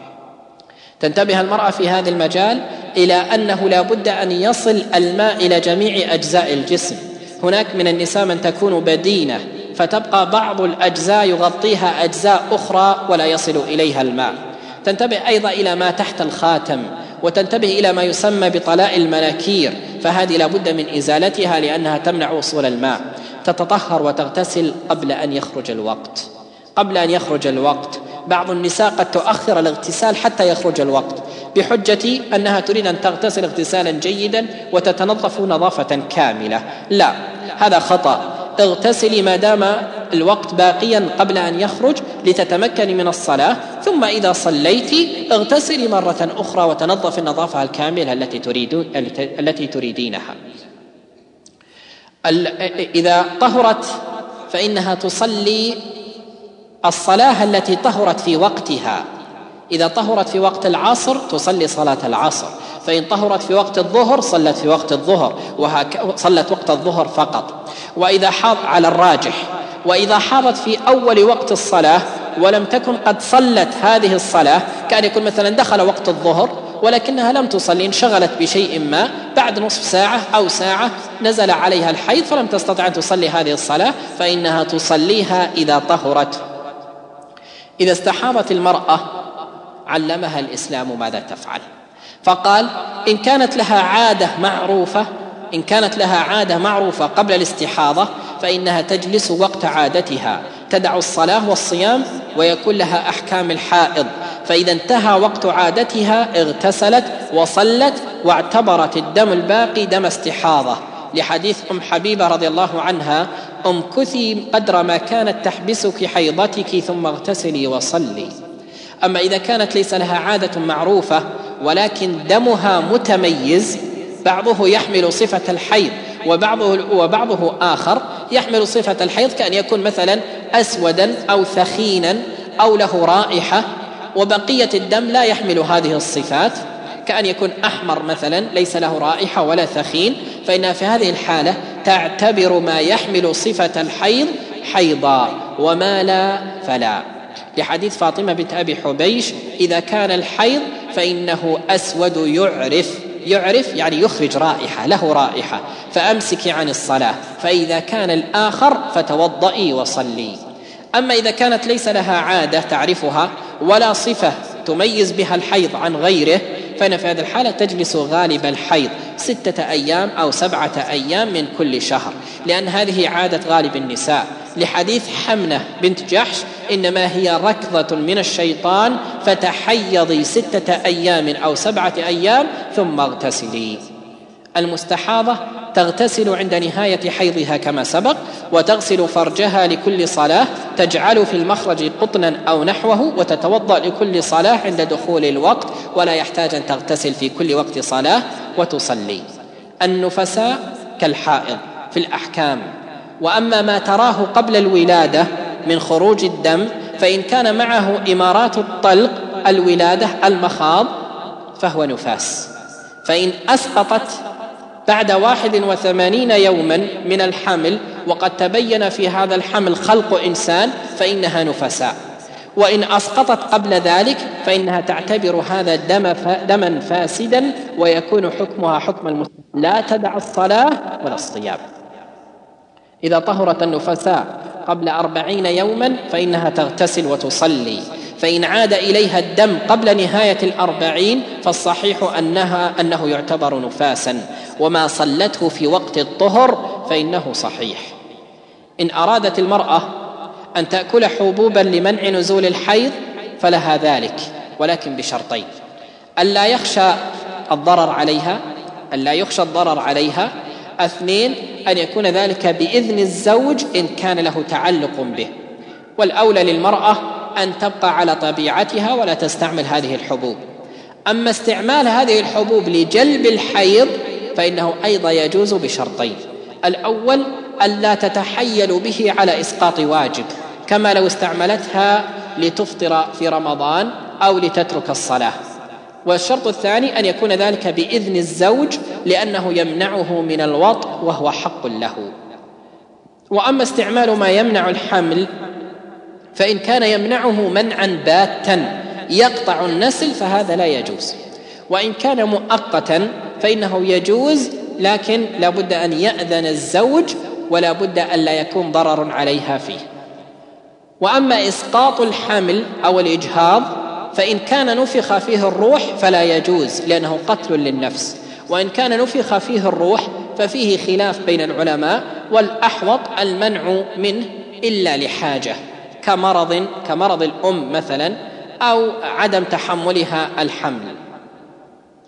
تنتبه المرأة في هذا المجال إلى أنه لا بد أن يصل الماء إلى جميع أجزاء الجسم. هناك من النساء من تكون بدينة فتبقى بعض الأجزاء يغطيها أجزاء أخرى ولا يصل إليها الماء. تنتبه أيضا إلى ما تحت الخاتم، وتنتبه إلى ما يسمى بطلاء المناكير، فهذه لا بد من إزالتها لأنها تمنع وصول الماء. تتطهر وتغتسل قبل أن يخرج الوقت قبل أن يخرج الوقت بعض النساء قد تؤخر الاغتسال حتى يخرج الوقت، بحجة أنها تريد أن تغتسل اغتسالا جيدا وتتنظف نظافة كاملة. لا، هذا خطأ. اغتسلي ما دام الوقت باقيا قبل أن يخرج لتتمكني من الصلاة، ثم إذا صليت اغتسلي مرة أخرى وتنظف النظافة الكاملة التي تريد التي تريدينها. إذا طهرت فإنها تصلي الصلاة التي طهرت في وقتها. إذا طهرت في وقت العصر تصلي صلاة العصر، فإن طهرت في وقت الظهر صلت في وقت الظهر، وصلت وقت الظهر فقط. وإذا حاض على الراجح، وإذا حاضت في أول وقت الصلاة ولم تكن قد صلت هذه الصلاة، كان يكون مثلا دخل وقت الظهر ولكنها لم تصلي، انشغلت بشيء ما، بعد نصف ساعة أو ساعة نزل عليها الحيض فلم تستطع أن تصلي هذه الصلاة، فإنها تصليها إذا طهرت. إذا استحاضت المرأة علمها الإسلام ماذا تفعل، فقال: إن كانت لها عادة معروفة إن كانت لها عادة معروفة قبل الاستحاضة فإنها تجلس وقت عادتها، تدع الصلاة والصيام ويكون لها أحكام الحائض، فإذا انتهى وقت عادتها اغتسلت وصلت واعتبرت الدم الباقي دم استحاضة، لحديث أم حبيبة رضي الله عنها: امكثي قدر ما كانت تحبسك حيضتك ثم اغتسلي وصلي. أما إذا كانت ليس لها عادة معروفة ولكن دمها متميز، بعضه يحمل صفة الحيض وبعضه, وبعضه آخر يحمل صفة الحيض، كأن يكون مثلا أسودا أو ثخينا أو له رائحة، وبقية الدم لا يحمل هذه الصفات، كأن يكون أحمر مثلا ليس له رائحة ولا ثخين، فإنها في هذه الحالة تعتبر ما يحمل صفة الحيض حيضا، وما لا فلا، لحديث فاطمة بنت أبي حبيش: إذا كان الحيض فإنه أسود يعرف يعرف يعني يخرج رائحة، له رائحة، فأمسكي عن الصلاة، فإذا كان الآخر فتوضئي وصلي. أما إذا كانت ليس لها عادة تعرفها ولا صفة تميز بها الحيض عن غيره، فإن في هذه الحالة تجلس غالب الحيض ستة أيام أو سبعة أيام من كل شهر، لأن هذه عادة غالب النساء، لحديث حمنة بنت جحش: إنما هي ركضة من الشيطان فتحيضي ستة أيام أو سبعة أيام ثم اغتسلي. المستحاضة تغتسل عند نهاية حيضها كما سبق، وتغسل فرجها لكل صلاة، تجعل في المخرج قطنا أو نحوه، وتتوضأ لكل صلاة عند دخول الوقت، ولا يحتاج أن تغتسل في كل وقت صلاة، وتصلي. النفساء كالحائض في الأحكام. وأما ما تراه قبل الولادة من خروج الدم، فإن كان معه إمارات الطلق الولادة المخاض فهو نفاس، فإن أسقطت بعد واحد وثمانين يوما من الحمل وقد تبين في هذا الحمل خلق إنسان فإنها نفساء، وإن أسقطت قبل ذلك فإنها تعتبر هذا دم دما فاسدا، ويكون حكمها حكم المسلم، لا تدع الصلاة ولا الصيام. إذا طهرت النفساء قبل أربعين يوما فإنها تغتسل وتصلي، فإن عاد إليها الدم قبل نهاية الأربعين فالصحيح أنها أنه يعتبر نفاسا، وما صلته في وقت الطهر فإنه صحيح. إن أرادت المرأة أن تأكل حبوبا لمنع نزول الحيض فلها ذلك، ولكن بشرطين: ألا يخشى الضرر عليها ألا يخشى الضرر عليها اثنين، أن يكون ذلك بإذن الزوج إن كان له تعلق به، والأولى للمرأة أن تبقى على طبيعتها ولا تستعمل هذه الحبوب. أما استعمال هذه الحبوب لجلب الحيض فإنه أيضا يجوز بشرطين: الأول ألا تتحيل به على إسقاط واجب، كما لو استعملتها لتفطر في رمضان أو لتترك الصلاة، والشرط الثاني أن يكون ذلك بإذن الزوج لأنه يمنعه من الوطء وهو حق له. وأما استعمال ما يمنع الحمل فإن كان يمنعه منعا باتا يقطع النسل فهذا لا يجوز، وإن كان مؤقتا فإنه يجوز، لكن لا بد أن يأذن الزوج ولا بد أن لا يكون ضرر عليها فيه. وأما إسقاط الحمل أو الإجهاض فإن كان نفخ فيه الروح فلا يجوز لأنه قتل للنفس، وإن كان نفخ فيه الروح ففيه خلاف بين العلماء، والأحوط المنع منه إلا لحاجة كمرض كمرض الأم مثلا أو عدم تحملها الحمل.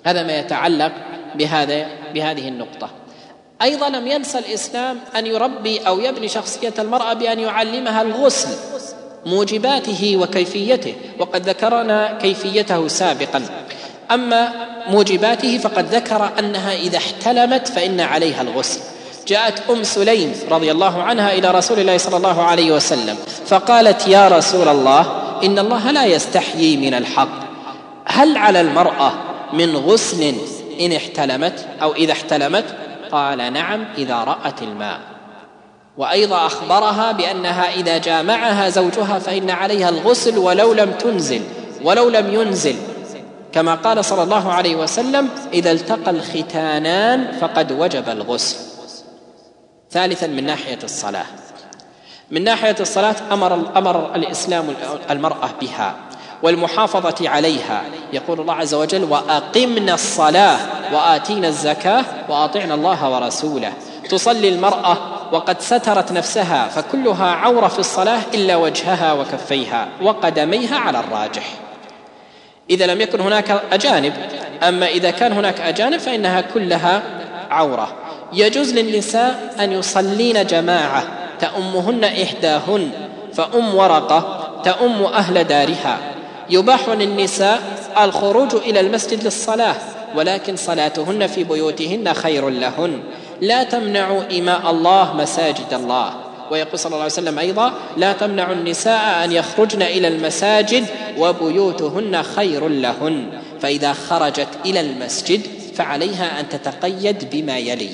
هذا ما يتعلق بهذا بهذه النقطة. أيضا لم ينسى الإسلام أن يربي أو يبني شخصية المرأة بأن يعلمها الغسل، موجباته وكيفيته، وقد ذكرنا كيفيته سابقا. أما موجباته فقد ذكر أنها إذا احتلمت فإن عليها الغسل. جاءت أم سليم رضي الله عنها إلى رسول الله صلى الله عليه وسلم فقالت: يا رسول الله، إن الله لا يستحيي من الحق، هل على المرأة من غسل إن احتلمت أو إذا احتلمت؟ قال: نعم، إذا رأت الماء. وأيضا أخبرها بأنها إذا جامعها زوجها فإن عليها الغسل ولو لم تنزل ولو لم ينزل، كما قال صلى الله عليه وسلم: إذا التقى الختانان فقد وجب الغسل. ثالثا، من ناحية الصلاة، من ناحية الصلاة أمر, أمر الإسلام المرأة بها والمحافظة عليها. يقول الله عز وجل: وأقمنا الصلاة وآتينا الزكاة وأطعنا الله ورسوله. تصلي المرأة وقد سترت نفسها، فكلها عورة في الصلاة إلا وجهها وكفيها وقدميها على الراجح إذا لم يكن هناك أجانب. أما إذا كان هناك أجانب فإنها كلها عورة. يجوز للنساء أن يصلين جماعة تأمهن إحداهن، فأم ورقة تأم أهل دارها. يباح للنساء الخروج إلى المسجد للصلاة، ولكن صلاتهن في بيوتهن خير لهن. لا تمنعوا إماء الله مساجد الله. ويقول صلى الله عليه وسلم أيضا: لا تمنعوا النساء أن يخرجن إلى المساجد وبيوتهن خير لهن. فإذا خرجت إلى المسجد فعليها أن تتقيد بما يلي: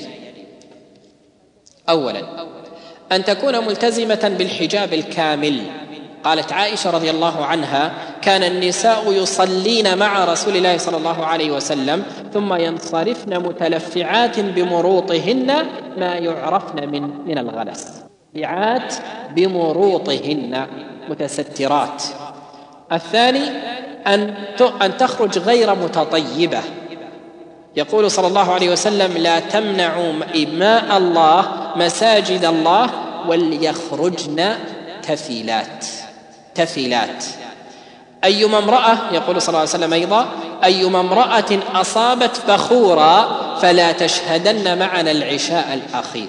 أولا، أن تكون ملتزمة بالحجاب الكامل. قالت عائشة رضي الله عنها: كان النساء يصلين مع رسول الله صلى الله عليه وسلم ثم ينصرفن متلفعات بمروطهن ما يعرفن من من الغلس. متلفعات بمروطهن، متسترات. الثاني، أن أن تخرج غير متطيبة. يقول صلى الله عليه وسلم: لا تمنعوا إماء الله مساجد الله وليخرجن تفيلات. تفيلات. أيما امرأة، يقول صلى الله عليه وسلم أيضا: أيما امرأة أصابت بخورا فلا تشهدن معنا العشاء الأخير.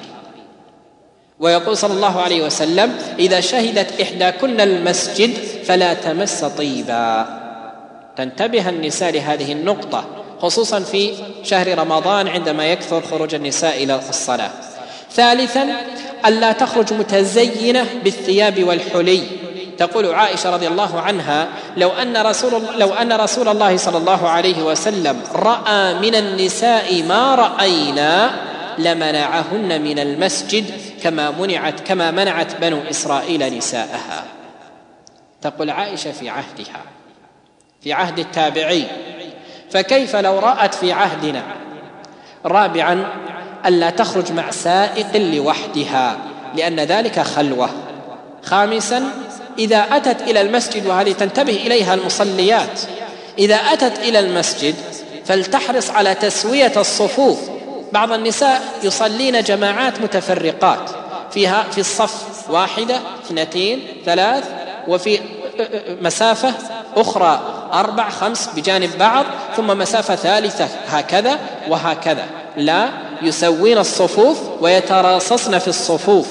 ويقول صلى الله عليه وسلم: إذا شهدت إحداكن المسجد فلا تمس طيبا. تنتبه النساء لهذه النقطة، خصوصا في شهر رمضان عندما يكثر خروج النساء إلى الصلاة. ثالثا، ألا تخرج متزينة بالثياب والحلي. تقول عائشة رضي الله عنها: لو أن رسول لو أن رسول الله صلى الله عليه وسلم رأى من النساء ما رأينا لمنعهن من المسجد كما منعت كما منعت بنو إسرائيل نساءها. تقول عائشة في عهدها، في عهد التابعي، فكيف لو رأت في عهدنا؟ رابعا، ألا تخرج مع سائق لوحدها لأن ذلك خلوة. خامسا، إذا أتت إلى المسجد، وهذه تنتبه إليها المصليات، إذا أتت إلى المسجد فلتحرص على تسوية الصفوف. بعض النساء يصلين جماعات متفرقات، فيها في الصف واحدة، اثنتين، ثلاث، وفي مسافة أخرى أربع خمس بجانب بعض، ثم مسافة ثالثة هكذا وهكذا. لا، يسوين الصفوف ويتراصصن في الصفوف.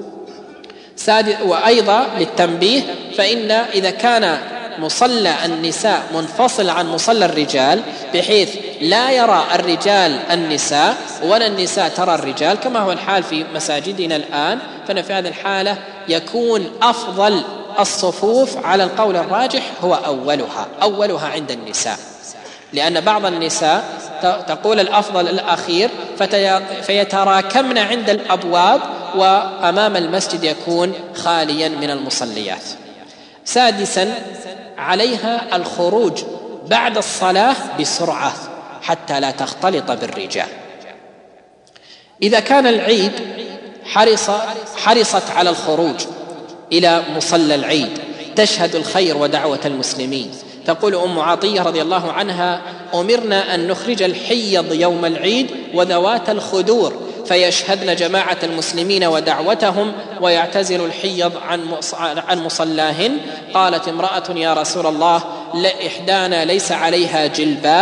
وأيضا للتنبيه، فإن إذا كان مصلى النساء منفصل عن مصلى الرجال بحيث لا يرى الرجال النساء ولا النساء ترى الرجال كما هو الحال في مساجدنا الآن، فإن في هذه الحالة يكون أفضل الصفوف على القول الراجح هو أولها أولها عند النساء، لأن بعض النساء تقول الأفضل الأخير فيتراكمن عند الأبواب وأمام المسجد يكون خاليا من المصليات. سادسا، عليها الخروج بعد الصلاة بسرعة حتى لا تختلط بالرجال. إذا كان العيد حرص حرصت على الخروج إلى مصلى العيد تشهد الخير ودعوة المسلمين. تقول أم عطية رضي الله عنها: أمرنا أن نخرج الحيض يوم العيد وذوات الخدور فيشهدن جماعة المسلمين ودعوتهم ويعتزل الحيض عن مصلاهن. قالت امرأة: يا رسول الله، إحدانا ليس عليها جلباب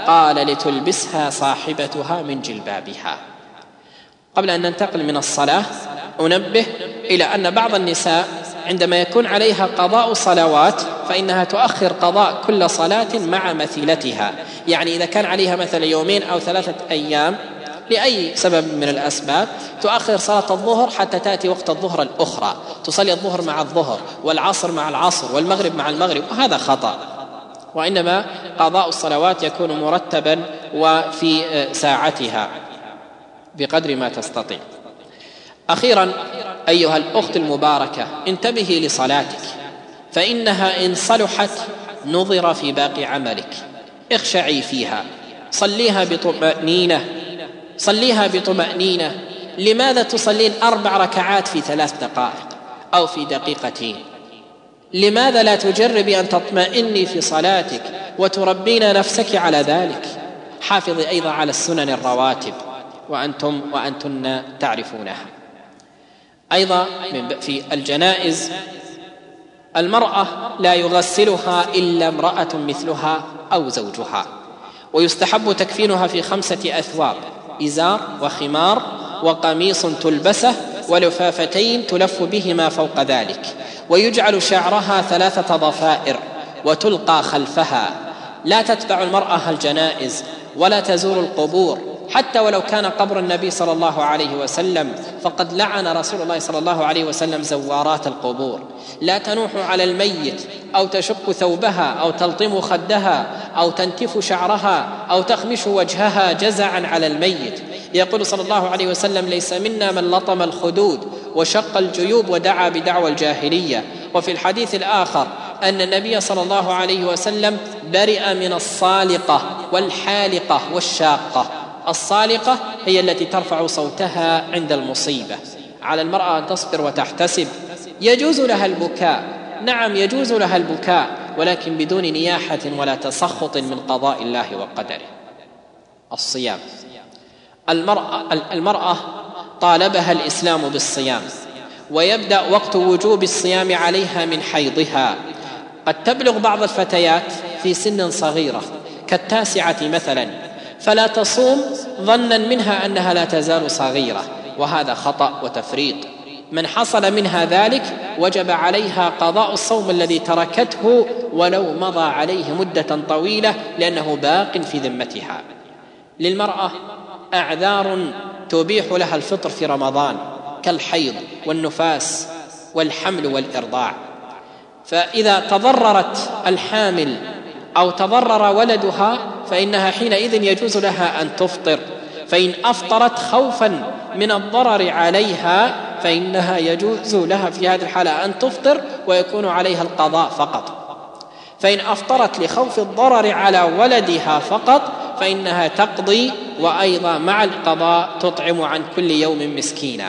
قال لتلبسها صاحبتها من جلبابها. قبل أن ننتقل من الصلاة أنبه إلى أن بعض النساء عندما يكون عليها قضاء صلوات فإنها تؤخر قضاء كل صلاة مع مثيلتها، يعني إذا كان عليها مثلا يومين أو ثلاثة أيام لأي سبب من الأسباب تؤخر صلاة الظهر حتى تأتي وقت الظهر الأخرى، تصلي الظهر مع الظهر والعصر مع العصر والمغرب مع المغرب، وهذا خطأ. وإنما قضاء الصلوات يكون مرتبا وفي ساعتها بقدر ما تستطيع. أخيرا أيها الأخت المباركة، انتبهي لصلاتك، فإنها إن صلحت نظر في باقي عملك. اخشعي فيها، صليها بطمأنينة، صليها بطمأنينة. لماذا تصلين أربع ركعات في ثلاث دقائق أو في دقيقتين؟ لماذا لا تجربي أن تطمئني في صلاتك وتربين نفسك على ذلك؟ حافظي أيضا على السنن الرواتب وأنتم وأنتن تعرفونها. أيضا في الجنائز المرأة لا يغسلها إلا امرأة مثلها أو زوجها، ويستحب تكفينها في خمسة أثواب: إزار وخمار وقميص تلبسه ولفافتين تلف بهما فوق ذلك، ويجعل شعرها ثلاثة ضفائر وتلقى خلفها. لا تتبع المرأة الجنائز ولا تزور القبور، حتى ولو كان قبر النبي صلى الله عليه وسلم، فقد لعن رسول الله صلى الله عليه وسلم زوارات القبور. لا تنوح على الميت أو تشق ثوبها أو تلطم خدها أو تنتف شعرها أو تخمش وجهها جزعا على الميت. يقول صلى الله عليه وسلم: ليس منا من لطم الخدود وشق الجيوب ودعا بدعوى الجاهلية. وفي الحديث الآخر أن النبي صلى الله عليه وسلم برئ من الصالقة والحالقة والشاقة. الصالقة هي التي ترفع صوتها عند المصيبة. على المرأة أن تصبر وتحتسب. يجوز لها البكاء، نعم يجوز لها البكاء، ولكن بدون نياحة ولا تسخط من قضاء الله وقدره. الصيام، المرأة, المرأة طالبها الإسلام بالصيام، ويبدأ وقت وجوب الصيام عليها من حيضها. قد تبلغ بعض الفتيات في سن صغيرة كالتاسعة مثلا، فلا تصوم ظنا منها أنها لا تزال صغيرة، وهذا خطأ وتفريط. من حصل منها ذلك وجب عليها قضاء الصوم الذي تركته ولو مضى عليه مدة طويلة، لأنه باق في ذمتها. للمرأة أعذار تبيح لها الفطر في رمضان كالحيض والنفاس والحمل والإرضاع، فإذا تضررت الحامل أو تضرر ولدها فإنها حينئذ يجوز لها أن تفطر. فإن أفطرت خوفا من الضرر عليها فإنها يجوز لها في هذه الحالة أن تفطر ويكون عليها القضاء فقط. فإن أفطرت لخوف الضرر على ولدها فقط فإنها تقضي، وأيضا مع القضاء تطعم عن كل يوم مسكينا.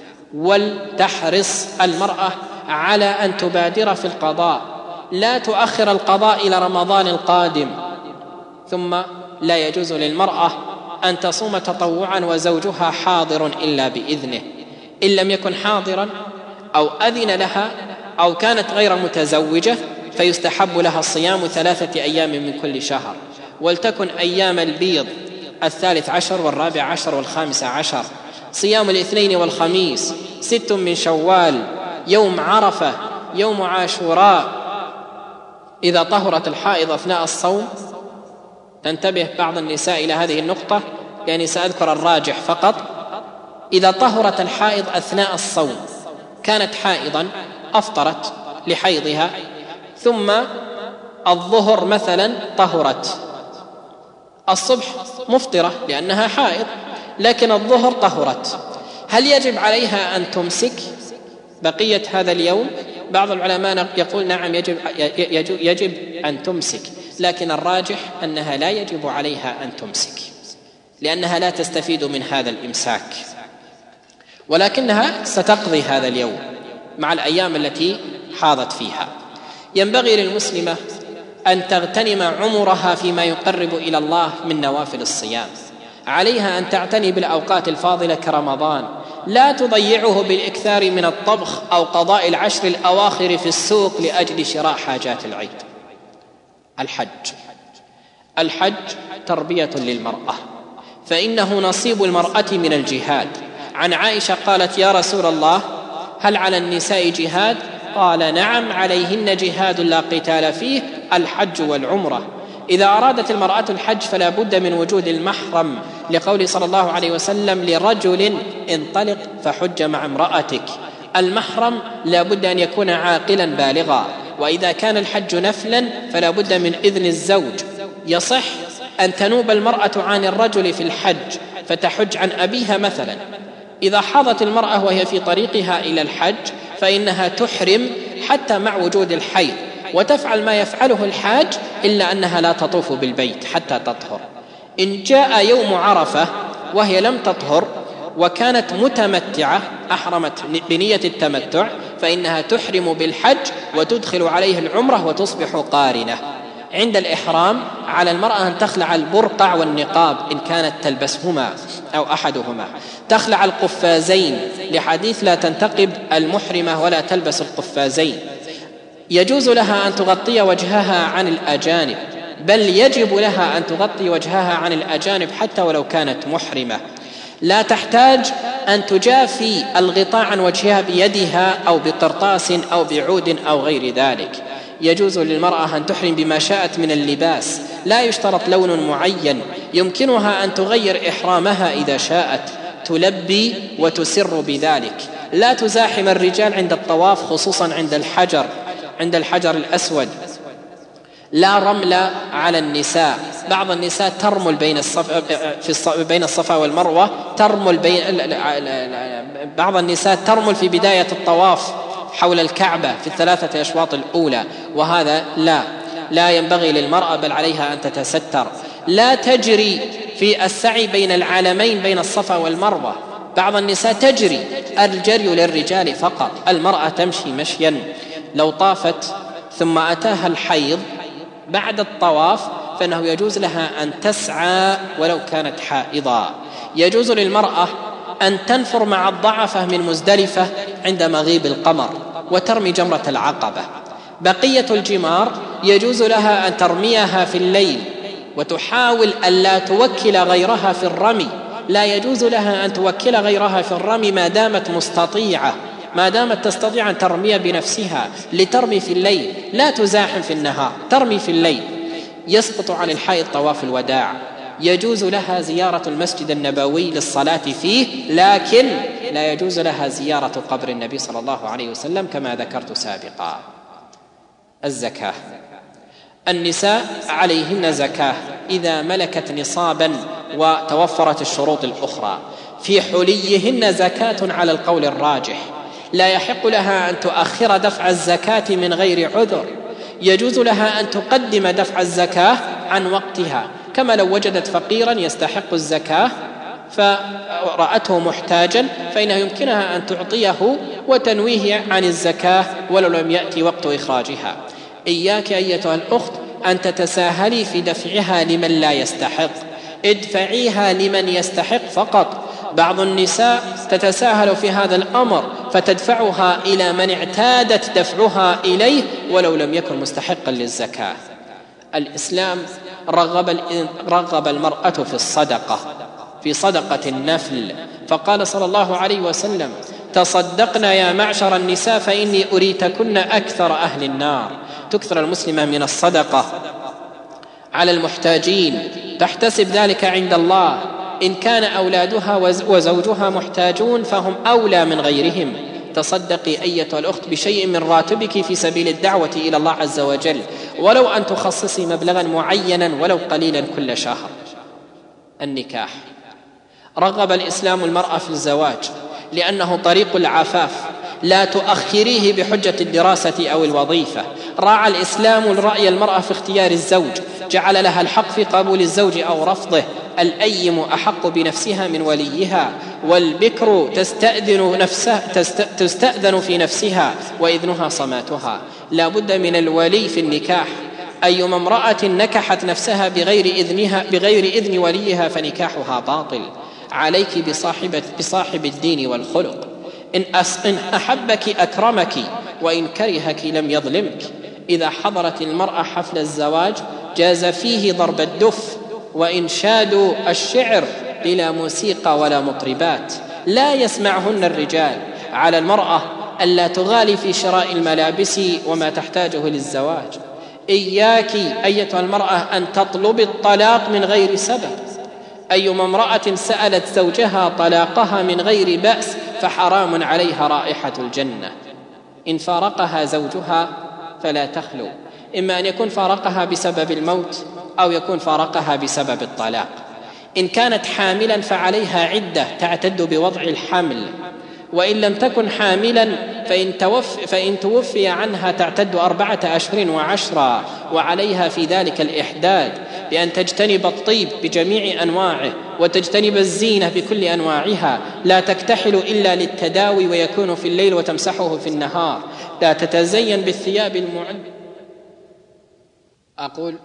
ولتحرص المرأة على أن تبادر في القضاء، لا تؤخر القضاء إلى رمضان القادم. ثم لا يجوز للمرأة أن تصوم تطوعا وزوجها حاضر إلا بإذنه. إن لم يكن حاضرا أو أذن لها أو كانت غير متزوجة فيستحب لها الصيام ثلاثة أيام من كل شهر، ولتكن أيام البيض الثالث عشر والرابع عشر والخامس عشر، صيام الاثنين والخميس، ست من شوال، يوم عرفة، يوم عاشوراء. إذا طهرت الحائض أثناء الصوم، تنتبه بعض النساء إلى هذه النقطة يعني سأذكر الراجح فقط. إذا طهرت الحائض أثناء الصوم، كانت حائضا أفطرت لحيضها، ثم الظهر مثلا طهرت، الصبح مفطرة لأنها حائض، لكن الظهر طهرت، هل يجب عليها أن تمسك بقية هذا اليوم؟ بعض العلماء يقول نعم يجب, يجب أن تمسك، لكن الراجح أنها لا يجب عليها أن تمسك لأنها لا تستفيد من هذا الإمساك، ولكنها ستقضي هذا اليوم مع الأيام التي حاضت فيها. ينبغي للمسلمة أن تغتنم عمرها فيما يقرب إلى الله من نوافل الصيام. عليها أن تعتني بالأوقات الفاضلة كرمضان، لا تضيعه بالإكثار من الطبخ أو قضاء العشر الأواخر في السوق لأجل شراء حاجات العيد. الحج الحج تربية للمرأة، فإنه نصيب المرأة من الجهاد. عن عائشة قالت: يا رسول الله، هل على النساء جهاد؟ قال: نعم، عليهن جهاد لا قتال فيه، الحج والعمرة. إذا أرادت المرأة الحج فلا بد من وجود المحرم، لقول صلى الله عليه وسلم: لرجل انطلق فحج مع امرأتك. المحرم لا بد أن يكون عاقلا بالغا. وإذا كان الحج نفلا فلا بد من إذن الزوج. يصح أن تنوب المرأة عن الرجل في الحج فتحج عن أبيها مثلا. إذا حاضت المرأة وهي في طريقها إلى الحج فإنها تحرم حتى مع وجود الحيض، وتفعل ما يفعله الحاج، إلا أنها لا تطوف بالبيت حتى تطهر. إن جاء يوم عرفة وهي لم تطهر وكانت متمتعة، أحرمت بنية التمتع، فإنها تحرم بالحج وتدخل عليه العمرة وتصبح قارنة. عند الإحرام على المرأة أن تخلع البرقع والنقاب إن كانت تلبسهما أو أحدهما، تخلع القفازين لحديث: لا تنتقب المحرمة ولا تلبس القفازين. يجوز لها أن تغطي وجهها عن الأجانب، بل يجب لها أن تغطي وجهها عن الأجانب حتى ولو كانت محرمة. لا تحتاج أن تجافي الغطاء عن وجهها بيدها أو بقرطاس أو بعود أو غير ذلك. يجوز للمرأة أن تحرم بما شاءت من اللباس، لا يشترط لون معين، يمكنها أن تغير إحرامها إذا شاءت، تلبي وتسر بذلك. لا تزاحم الرجال عند الطواف، خصوصا عند الحجر عند الحجر الأسود. لا رمل على النساء، بعض النساء ترمل بين الصفا في الصفا بين الصفا والمروة، ترمل بين بعض النساء ترمل في بداية الطواف حول الكعبة في الثلاثة أشواط الأولى، وهذا لا لا ينبغي للمرأة، بل عليها أن تتستر. لا تجري في السعي بين العالمين بين الصفا والمروة، بعض النساء تجري، الجري للرجال فقط، المرأة تمشي مشيا. لو طافت ثم أتاها الحيض بعد الطواف فإنه يجوز لها أن تسعى ولو كانت حائضا. يجوز للمرأة أن تنفر مع الضعفة من مزدلفة عند مغيب القمر وترمي جمرة العقبة. بقية الجمار يجوز لها أن ترميها في الليل وتحاول ألا توكل غيرها في الرمي. لا يجوز لها أن توكل غيرها في الرمي ما دامت مستطيعة، ما دامت تستطيع أن ترمي بنفسها، لترمي في الليل، لا تزاحم في النهار، ترمي في الليل. يسقط عن الحائض طواف الوداع. يجوز لها زيارة المسجد النبوي للصلاة فيه، لكن لا يجوز لها زيارة قبر النبي صلى الله عليه وسلم كما ذكرت سابقا. الزكاة، النساء عليهن زكاة إذا ملكت نصابا وتوفرت الشروط الأخرى. في حليهن زكاة على القول الراجح، لا يحق لها أن تؤخر دفع الزكاة من غير عذر. يجوز لها أن تقدم دفع الزكاة عن وقتها، كما لو وجدت فقيرا يستحق الزكاة فرأته محتاجا فإنه يمكنها أن تعطيه وتنويه عن الزكاة ولو لم يأتي وقت إخراجها. إياك أيتها الأخت أن تتساهلي في دفعها لمن لا يستحق، ادفعيها لمن يستحق فقط. بعض النساء تتساهل في هذا الأمر فتدفعها إلى من اعتادت دفعها إليه ولو لم يكن مستحقا للزكاة. الإسلام رغب, رغب المرأة في الصدقة، في صدقة النفل، فقال صلى الله عليه وسلم: تصدقنا يا معشر النساء فإني أريتكن أكثر أهل النار. تكثر المسلمة من الصدقة على المحتاجين، تحتسب ذلك عند الله. إن كان أولادها وزوجها محتاجون فهم أولى من غيرهم. تصدقي أيتها الأخت بشيء من راتبك في سبيل الدعوة إلى الله عز وجل، ولو أن تخصصي مبلغا معينا ولو قليلا كل شهر. النكاح، رغب الإسلام المرأة في الزواج لأنه طريق العفاف، لا تؤخريه بحجة الدراسة أو الوظيفة. راعى الإسلام رأي المرأة في اختيار الزوج، جعل لها الحق في قبول الزوج أو رفضه. الأيم أحق بنفسها من وليها، والبكر تستأذن, نفسها تستأذن في نفسها وإذنها صماتها. لا بد من الولي في النكاح. أيما امرأة نكحت نفسها بغير إذنها بغير إذن وليها فنكاحها باطل. عليك بصاحبة بصاحب الدين والخلق. إن أحبك أكرمك وإن كرهك لم يظلمك. إذا حضرت المرأة حفل الزواج جاز فيه ضرب الدف وإنشاد الشعر بلا موسيقى ولا مطربات. لا يسمعهن الرجال. على المرأة ألا تغالي في شراء الملابس وما تحتاجه للزواج. إياك أيتها المرأة أن تطلب الطلاق من غير سبب. أيما امرأة سألت زوجها طلاقها من غير بأس فحرام عليها رائحة الجنة. إن فارقها زوجها فلا تخلو، إما أن يكون فارقها بسبب الموت أو يكون فارقها بسبب الطلاق. إن كانت حاملا فعليها عدة تعتد بوضع الحمل، وإن لم تكن حاملا فإن, توف فإن توفي عنها تعتد أربعة أشهر وعشرة، وعليها في ذلك الإحداد بأن تجتنب الطيب بجميع أنواعه وتجتنب الزينة بكل أنواعها. لا تكتحل إلا للتداوي ويكون في الليل وتمسحه في النهار. لا تتزين بالثياب المعد. أقول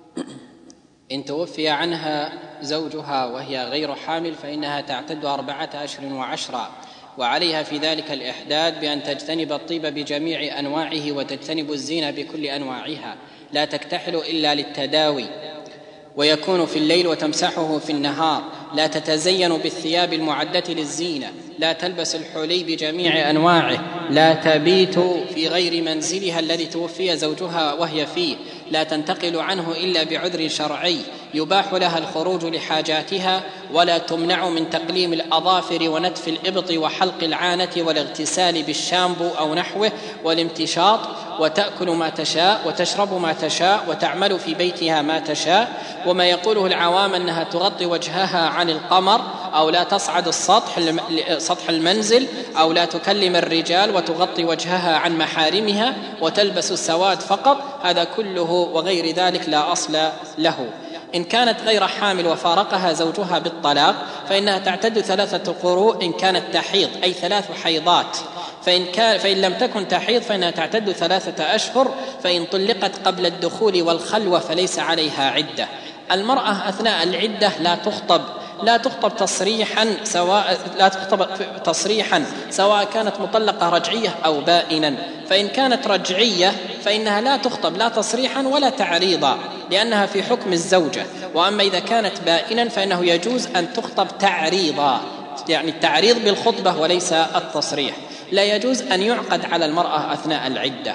إن توفي عنها زوجها وهي غير حامل فإنها تعتد أربعة أشهر وعشرة، وعليها في ذلك الإحداد بأن تجتنب الطيب بجميع أنواعه وتجتنب الزينة بكل أنواعها. لا تكتحل إلا للتداوي ويكون في الليل وتمسحه في النهار. لا تتزين بالثياب المعدة للزينة. لا تلبس الحلي بجميع أنواعه. لا تبيت في غير منزلها الذي توفي زوجها وهي فيه. لا تنتقل عنه إلا بعذر شرعي يباح لها الخروج لحاجاتها، ولا تمنع من تقليم الأظافر ونتف الإبط وحلق العانة والاغتسال بالشامبو أو نحوه والامتشاط، وتأكل ما تشاء وتشرب ما تشاء وتعمل في بيتها ما تشاء. وما يقوله العوام أنها تغطي وجهها عن القمر، أو لا تصعد السطح سطح المنزل، أو لا تكلم الرجال وتغطي وجهها عن محارمها وتلبس السواد فقط، هذا كله وغير ذلك لا أصل له. إن كانت غير حامل وفارقها زوجها بالطلاق فإنها تعتد ثلاثة قروء إن كانت تحيض، أي ثلاث حيضات. فإن, كان فإن لم تكن تحيض فإنها تعتد ثلاثة أشهر. فإن طلقت قبل الدخول والخلوة فليس عليها عدة. المرأة أثناء العدة لا تخطب لا تخطب تصريحا سواء لا تخطب تصريحا سواء كانت مطلقة رجعية أو بائنا. فإن كانت رجعية فإنها لا تخطب لا تصريحا ولا تعريضا، لأنها في حكم الزوجة. وأما إذا كانت بائنا فإنه يجوز أن تخطب تعريضا، يعني التعريض بالخطبة وليس التصريح. لا يجوز أن يعقد على المرأة أثناء العدة.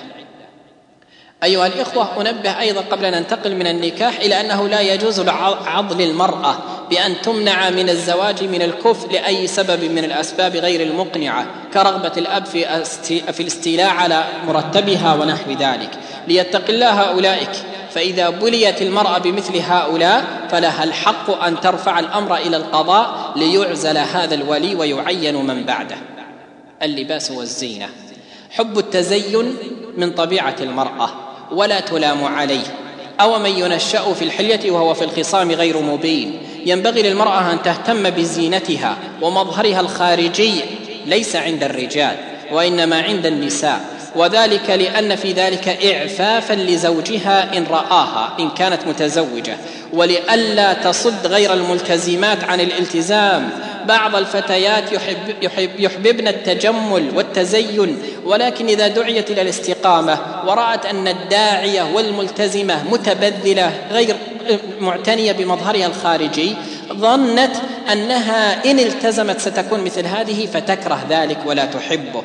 أيها الإخوة، أنبه أيضا قبل أن ننتقل من النكاح إلى أنه لا يجوز عضل المرأة بأن تمنع من الزواج من الكفء لأي سبب من الأسباب غير المقنعة، كرغبة الأب في الاستيلاء على مرتبها ونحو ذلك. ليتق الله أولئك. فإذا بليت المرأة بمثل هؤلاء فلها الحق أن ترفع الأمر إلى القضاء ليعزل هذا الولي ويعين من بعده. اللباس والزينة. حب التزين من طبيعة المرأة ولا تلام عليه. أو من ينشأ في الحلية وهو في الخصام غير مبين. ينبغي للمرأة أن تهتم بزينتها ومظهرها الخارجي ليس عند الرجال وإنما عند النساء، وذلك لأن في ذلك إعفافا لزوجها إن رآها إن كانت متزوجة، ولئلا تصد غير الملتزمات عن الالتزام. بعض الفتيات يحب يحب يحببن التجمل والتزين، ولكن إذا دعيت إلى الاستقامة ورأت أن الداعية والملتزمة متبذلة غير معتنية بمظهرها الخارجي ظنت أنها إن التزمت ستكون مثل هذه فتكره ذلك ولا تحبه.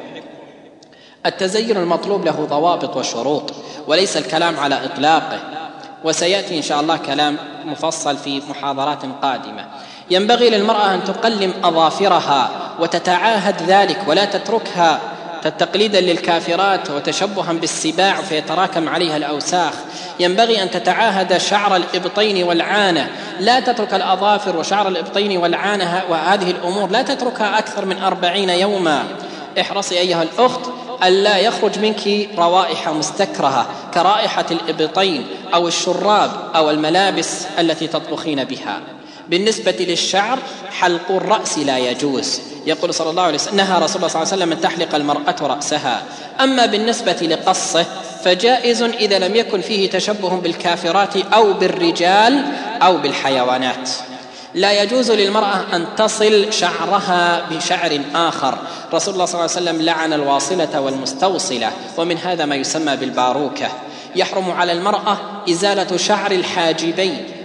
التزين المطلوب له ضوابط وشروط وليس الكلام على إطلاقه، وسيأتي إن شاء الله كلام مفصل في محاضرات قادمة. ينبغي للمرأة أن تقلم أظافرها وتتعاهد ذلك ولا تتركها تقليدا للكافرات وتشبها بالسباع فيتراكم عليها الأوساخ. ينبغي أن تتعاهد شعر الإبطين والعانة، لا تترك الأظافر وشعر الإبطين والعانة وهذه الأمور لا تتركها أكثر من أربعين يوما. احرصي أيها الأخت ألا يخرج منك روائح مستكرهة كرائحة الإبطين أو الشراب أو الملابس التي تطبخين بها. بالنسبة للشعر حلق الرأس لا يجوز، يقول صلى الله عليه وسلم نهى رسول الله صلى الله عليه وسلم أن تحلق المرأة رأسها. أما بالنسبة لقصه فجائز إذا لم يكن فيه تشبه بالكافرات أو بالرجال أو بالحيوانات. لا يجوز للمرأة أن تصل شعرها بشعر آخر. رسول الله صلى الله عليه وسلم لعن الواصلة والمستوصلة، ومن هذا ما يسمى بالباروكة. يحرم على المرأة إزالة شعر الحاجبين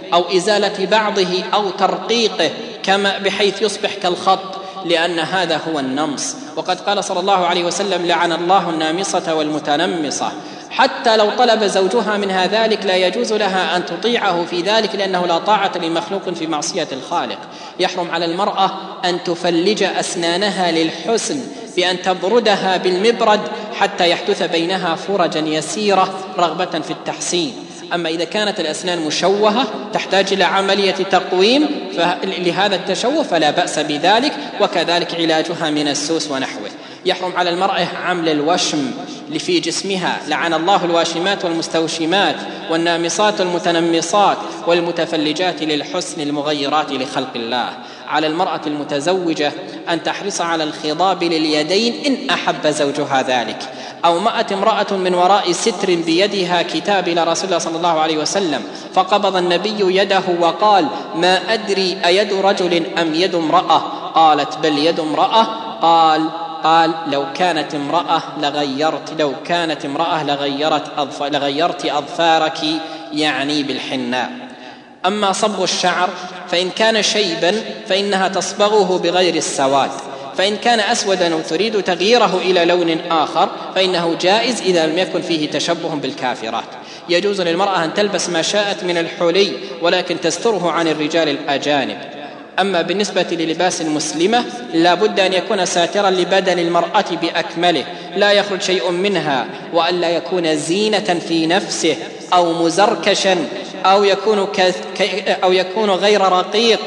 أو إزالة بعضه أو ترقيقه كما بحيث يصبح كالخط، لأن هذا هو النمص. وقد قال صلى الله عليه وسلم: لعن الله النامصة والمتنمصة. حتى لو طلب زوجها منها ذلك لا يجوز لها أن تطيعه في ذلك، لأنه لا طاعة لمخلوق في معصية الخالق. يحرم على المرأة أن تفلج أسنانها للحسن بأن تبردها بالمبرد حتى يحدث بينها فرجا يسيرة رغبة في التحسين. أما إذا كانت الأسنان مشوهة تحتاج إلى عملية تقويم لهذا التشوه فلا بأس بذلك، وكذلك علاجها من السوس ونحوه. يحرم على المرأة عمل الوشم في جسمها، لعن الله الواشمات والمستوشمات والنامصات والمتنمصات والمتفلجات للحسن المغيرات لخلق الله. على المرأة المتزوجة أن تحرص على الخضاب لليدين إن أحب زوجها ذلك. أو مأت امرأة من وراء ستر بيدها كتاب إلى رسول الله صلى الله عليه وسلم، فقبض النبي يده وقال: ما أدري أيد رجل أم يد امرأة؟ قالت: بل يد امرأة. قال قال لو كانت امرأة لغيرت لو كانت امرأة لغيرت أظف... لغيرت أظفارك، يعني بالحناء. أما صبغ الشعر فإن كان شيبا فإنها تصبغه بغير السواد، فإن كان أسودا وتريد تغييره إلى لون آخر فإنه جائز إذا لم يكن فيه تشبه بالكافرات. يجوز للمرأة أن تلبس ما شاءت من الحلي ولكن تستره عن الرجال الأجانب. أما بالنسبة للباس المسلمة لا بد أن يكون ساترا لبدن المرأة بأكمله، لا يخرج شيء منها، وأن لا يكون زينة في نفسه أو مزركشا أو يكون, ك... أو يكون غير رقيق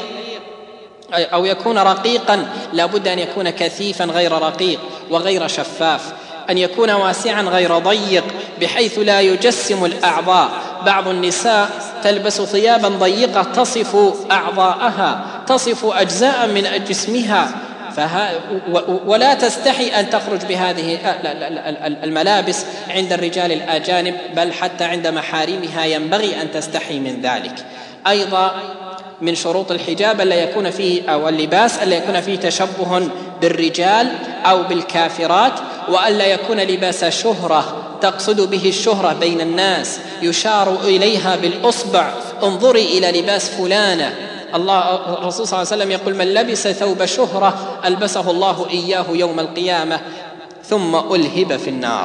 أو يكون رقيقا، لا بد أن يكون كثيفا غير رقيق وغير شفاف، أن يكون واسعا غير ضيق بحيث لا يجسم الأعضاء. بعض النساء تلبس ثيابا ضيقة تصف أعضاءها، تصف أجزاء من جسمها، فها ولا تستحي أن تخرج بهذه الملابس عند الرجال الأجانب، بل حتى عند محارمها ينبغي أن تستحي من ذلك. أيضا من شروط الحجاب ألا يكون فيه أو اللباس ألا يكون فيه تشبه بالرجال أو بالكافرات، وألا يكون لباس شهرة تقصد به الشهرة بين الناس، يشار إليها بالأصبع: انظري إلى لباس فلانة. الله الرسول صلى الله عليه وسلم يقول: من لبس ثوب شهرة ألبسه الله إياه يوم القيامة ثم ألهب في النار.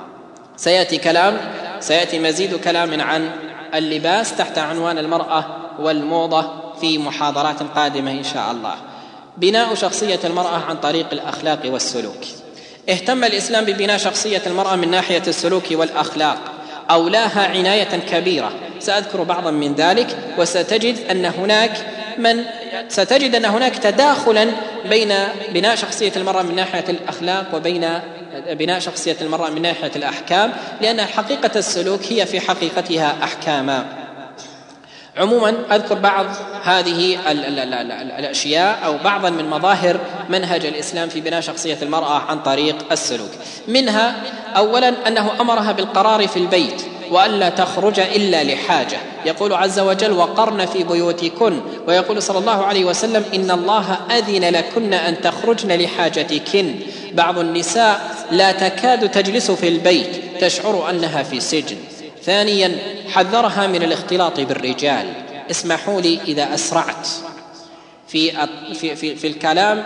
سيأتي كلام سيأتي مزيد كلام عن اللباس تحت عنوان المرأة والموضة في محاضرات قادمة إن شاء الله. بناء شخصية المرأة عن طريق الأخلاق والسلوك. اهتم الإسلام ببناء شخصية المرأة من ناحية السلوك والأخلاق، أولاها عناية كبيرة. سأذكر بعضا من ذلك، وستجد أن هناك من ستجد أن هناك تداخلا بين بناء شخصية المرأة من ناحية الأخلاق وبين بناء شخصية المرأة من ناحية الأحكام، لأن حقيقة السلوك هي في حقيقتها أحكاما. عموما أذكر بعض هذه الأشياء أو بعضا من مظاهر منهج الإسلام في بناء شخصية المرأة عن طريق السلوك. منها أولا أنه أمرها بالقرار في البيت وألا تخرج إلا لحاجة. يقول عز وجل: وقرن في بيوتكن. ويقول صلى الله عليه وسلم: إن الله أذن لكن أن تخرجن لحاجتكن. بعض النساء لا تكاد تجلس في البيت، تشعر أنها في سجن. ثانيا حذرها من الاختلاط بالرجال. اسمحوا لي إذا أسرعت في, في, في, في الكلام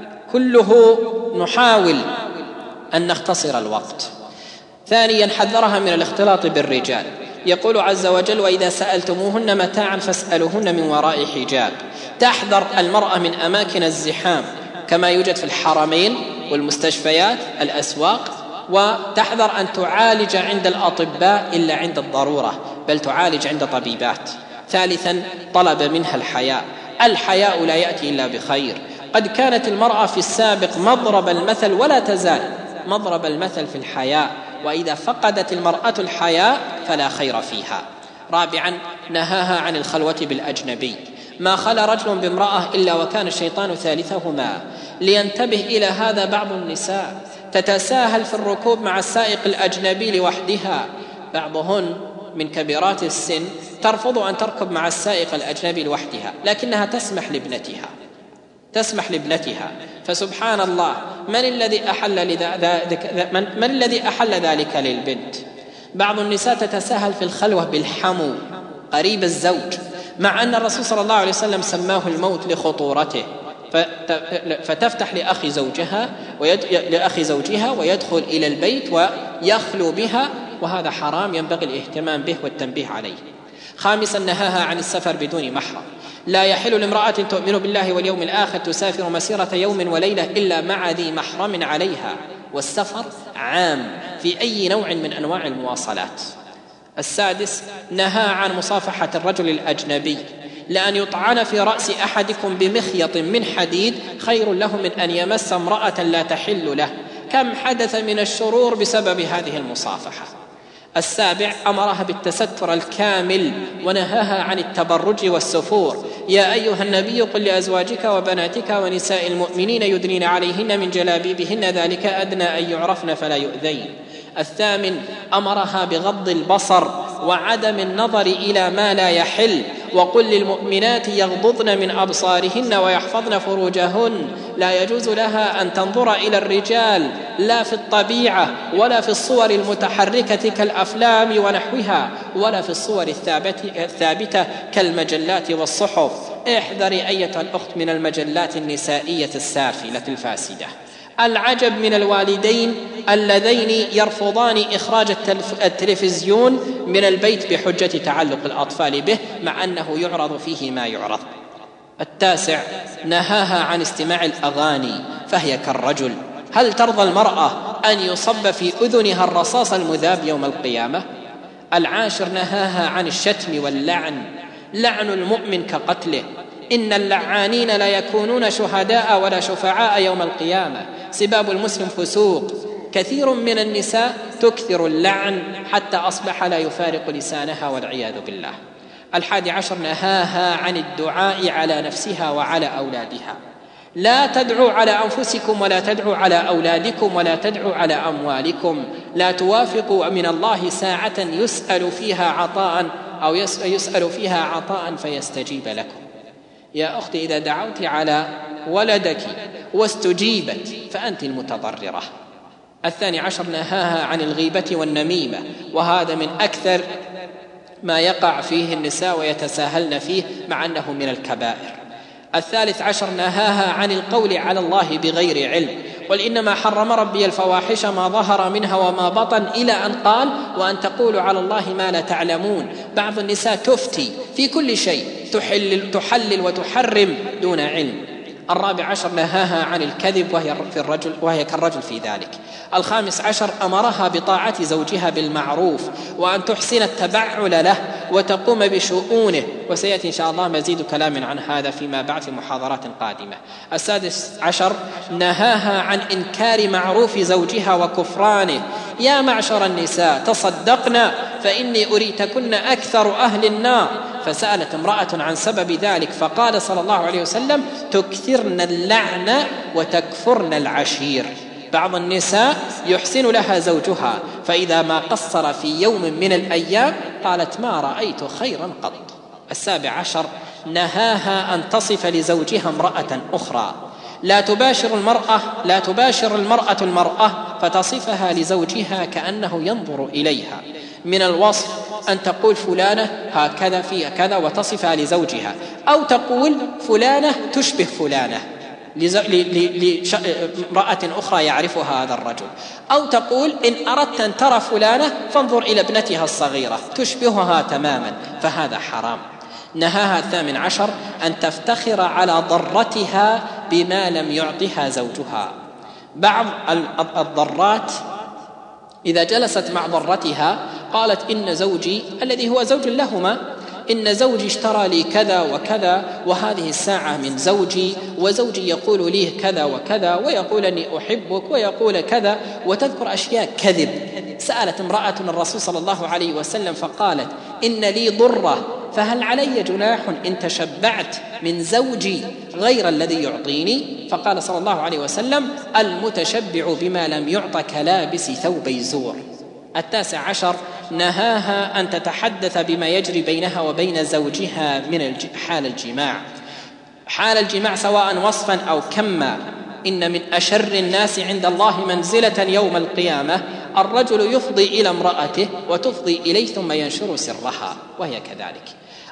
كله، نحاول أن نختصر الوقت. ثانيا حذرها من الاختلاط بالرجال. يقول عز وجل: وإذا سألتموهن متاعا فاسألوهن من وراء حجاب. تحذر المرأة من أماكن الزحام كما يوجد في الحرمين والمستشفيات الأسواق، وتحذر أن تعالج عند الأطباء إلا عند الضرورة، بل تعالج عند طبيبات. ثالثا طلب منها الحياء. الحياء لا يأتي إلا بخير. قد كانت المرأة في السابق مضرب المثل ولا تزال مضرب المثل في الحياء، وإذا فقدت المرأة الحياء فلا خير فيها. رابعا نهاها عن الخلوة بالأجنبي. ما خلا رجل بامرأة إلا وكان الشيطان ثالثهما. لينتبه إلى هذا بعض النساء، تتساهل في الركوب مع السائق الأجنبي لوحدها. بعضهن من كبيرات السن ترفض أن تركب مع السائق الأجنبي لوحدها، لكنها تسمح لابنتها تسمح لابنتها فسبحان الله، من الذي أحل ذلك من, من الذي أحل ذلك للبنت؟ بعض النساء تتساهل في الخلوة بالحمو قريب الزوج. مع أن الرسول صلى الله عليه وسلم سماه الموت لخطورته، فتفتح لأخي زوجها ويد... لأخي زوجها ويدخل إلى البيت ويخلو بها، وهذا حرام ينبغي الاهتمام به والتنبيه عليه. خامسا نهاها عن السفر بدون محرم. لا يحل لامرأة تؤمن بالله واليوم الآخر تسافر مسيرة يوم وليلة إلا مع ذي محرم عليها، والسفر عام في أي نوع من أنواع المواصلات. السادس نهى عن مصافحة الرجل الأجنبي، لأن يطعن في رأس أحدكم بمخيط من حديد خير له من أن يمس امرأة لا تحل له. كم حدث من الشرور بسبب هذه المصافحة. السابع أمرها بالتستر الكامل ونهاها عن التبرج والسفور. يا أيها النبي قل لأزواجك وبناتك ونساء المؤمنين يدنين عليهن من جلابيبهن ذلك أدنى أن يعرفن فلا يؤذين. الثامن أمرها بغض البصر وعدم النظر إلى ما لا يحل، وقل للمؤمنات يغضضن من أبصارهن ويحفظن فروجهن. لا يجوز لها أن تنظر إلى الرجال لا في الطبيعة ولا في الصور المتحركة كالأفلام ونحوها ولا في الصور الثابتة كالمجلات والصحف. احذري أيتها الأخت من المجلات النسائية السافلة الفاسدة. العجب من الوالدين اللذين يرفضان إخراج التلفزيون من البيت بحجة تعلق الأطفال به، مع أنه يعرض فيه ما يعرض. التاسع نهاها عن استماع الأغاني فهي كالرجل. هل ترضى المرأة أن يصب في أذنها الرصاص المذاب يوم القيامة؟ العاشر نهاها عن الشتم واللعن. لعن المؤمن كقتله. إن اللعانين لا يكونون شهداء ولا شفعاء يوم القيامة. سباب المسلم فسوق. كثير من النساء تكثر اللعن حتى أصبح لا يفارق لسانها والعياذ بالله. الحادي عشر نهاها عن الدعاء على نفسها وعلى أولادها. لا تدعوا على أنفسكم ولا تدعوا على أولادكم ولا تدعوا على أموالكم. لا توافقوا من الله ساعة يسأل فيها عطاء أو يسأل فيها عطاء فيستجيب لكم. يا أختي إذا دعوت على ولدك واستجيبت فأنت المتضررة. الثاني عشر نهاها عن الغيبة والنميمة، وهذا من أكثر ما يقع فيه النساء ويتساهلن فيه مع أنه من الكبائر. الثالث عشر نهاها عن القول على الله بغير علم. قل إنما حرم ربي الفواحش ما ظهر منها وما بطن، إلى أن قال وأن تقولوا على الله ما لا تعلمون. بعض النساء تفتي في كل شيء، تحلل, تحلل وتحرم دون علم. الرابع عشر نهاها عن الكذب وهي, في الرجل وهي كالرجل في ذلك. الخامس عشر أمرها بطاعة زوجها بالمعروف وأن تحسن التبعل له وتقوم بشؤونه، وسيأتي إن شاء الله مزيد كلام عن هذا فيما بعد في محاضرات قادمة. السادس عشر نهاها عن إنكار معروف زوجها وكفرانه. يا معشر النساء تصدقنا فإني أريتكن أكثر أهل النار. فسألت امرأة عن سبب ذلك فقال صلى الله عليه وسلم تكثرن اللعن وتكفرن العشير. بعض النساء يحسن لها زوجها، فإذا ما قصر في يوم من الأيام قالت ما رأيت خيرا قط. السابع عشر نهاها أن تصف لزوجها امرأة أخرى. لا تباشر المرأة لا تباشر المرأة المرأة فتصفها لزوجها كأنه ينظر إليها. من الوصف أن تقول فلانة هكذا في كذا وتصفها لزوجها، أو تقول فلانة تشبه فلانة لامرأة أخرى يعرفها هذا الرجل، أو تقول إن أردت أن ترى فلانة فانظر إلى ابنتها الصغيرة تشبهها تماما، فهذا حرام. نهاها الثامن عشر أن تفتخر على ضرتها بما لم يعطها زوجها. بعض الضرات إذا جلست مع ضرتها قالت إن زوجي الذي هو زوج لهما إن زوجي اشترى لي كذا وكذا، وهذه الساعة من زوجي، وزوجي يقول لي كذا وكذا، ويقول أني أحبك، ويقول كذا، وتذكر أشياء كذب. سألت امرأة الرسول صلى الله عليه وسلم فقالت إن لي ضرة فهل علي جناح إن تشبعت من زوجي غير الذي يعطيني؟ فقال صلى الله عليه وسلم المتشبع بما لم يعط كلابس ثوبي زور. التاسع عشر نهاها أن تتحدث بما يجري بينها وبين زوجها من حال الجماع. حال الجماع سواء وصفا أو كما. إن من أشر الناس عند الله منزلة يوم القيامة الرجل يفضي إلى امرأته وتفضي إليه ثم ينشر سرها، وهي كذلك.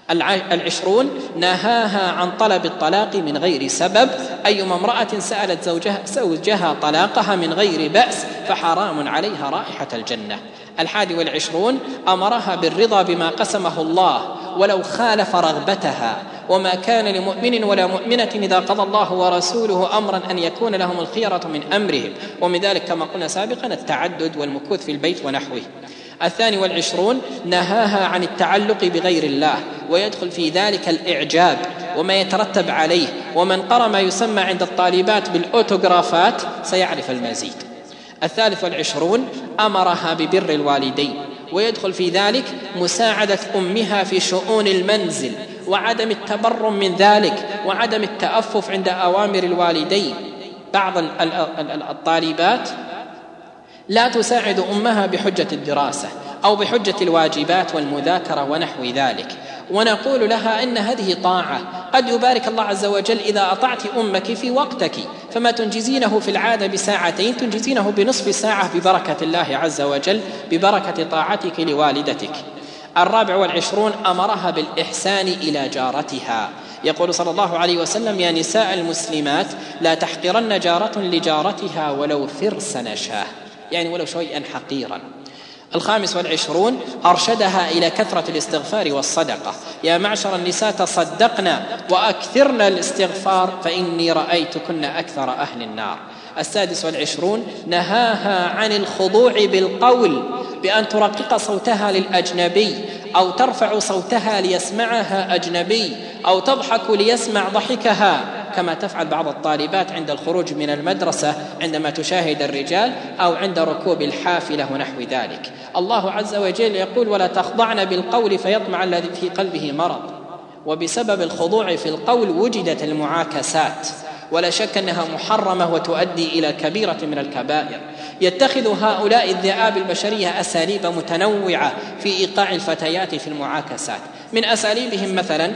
العشرون نهاها عن طلب الطلاق من غير سبب. أيما امرأة سألت زوجها, زوجها طلاقها من غير بأس فحرام عليها رائحة الجنة. الحادي والعشرون أمرها بالرضا بما قسمه الله ولو خالف رغبتها، وما كان لمؤمن ولا مؤمنة إذا قضى الله ورسوله أمرا أن يكون لهم الخيرة من أمرهم، ومن ذلك كما قلنا سابقا التعدد والمكوث في البيت ونحوه. الثاني والعشرون نهاها عن التعلق بغير الله، ويدخل في ذلك الإعجاب وما يترتب عليه، ومن قرأ ما يسمى عند الطالبات بالأوتوغرافات سيعرف المزيد. الثالث والعشرون أمرها ببر الوالدين، ويدخل في ذلك مساعدة أمها في شؤون المنزل وعدم التبرم من ذلك وعدم التأفف عند أوامر الوالدين. بعض الطالبات لا تساعد أمها بحجة الدراسة أو بحجة الواجبات والمذاكرة ونحو ذلك، ونقول لها إن هذه طاعة، قد يبارك الله عز وجل إذا أطعت أمك في وقتك، فما تنجزينه في العادة بساعتين تنجزينه بنصف ساعة ببركة الله عز وجل، ببركة طاعتك لوالدتك. الرابع والعشرون أمرها بالإحسان إلى جارتها، يقول صلى الله عليه وسلم: يا نساء المسلمات لا تحقرن جارة لجارتها ولو فرس نشاه، يعني ولو شيئا حقيرا. الخامس والعشرون أرشدها إلى كثرة الاستغفار والصدقة، يا معشر النساء تصدقنا وأكثرنا الاستغفار فإني رأيتكن أكثر أهل النار. السادس والعشرون نهاها عن الخضوع بالقول بأن ترقق صوتها للأجنبي أو ترفع صوتها ليسمعها أجنبي أو تضحك ليسمع ضحكها، كما تفعل بعض الطالبات عند الخروج من المدرسة عندما تشاهد الرجال أو عند ركوب الحافلة ونحو ذلك. الله عز وجل يقول: ولا تخضعن بالقول فيطمع الذي في قلبه مرض. وبسبب الخضوع في القول وجدت المعاكسات، ولا شك أنها محرمة وتؤدي إلى كبيرة من الكبائر. يتخذ هؤلاء الذئاب البشرية أساليب متنوعة في إيقاع الفتيات في المعاكسات. من أساليبهم مثلا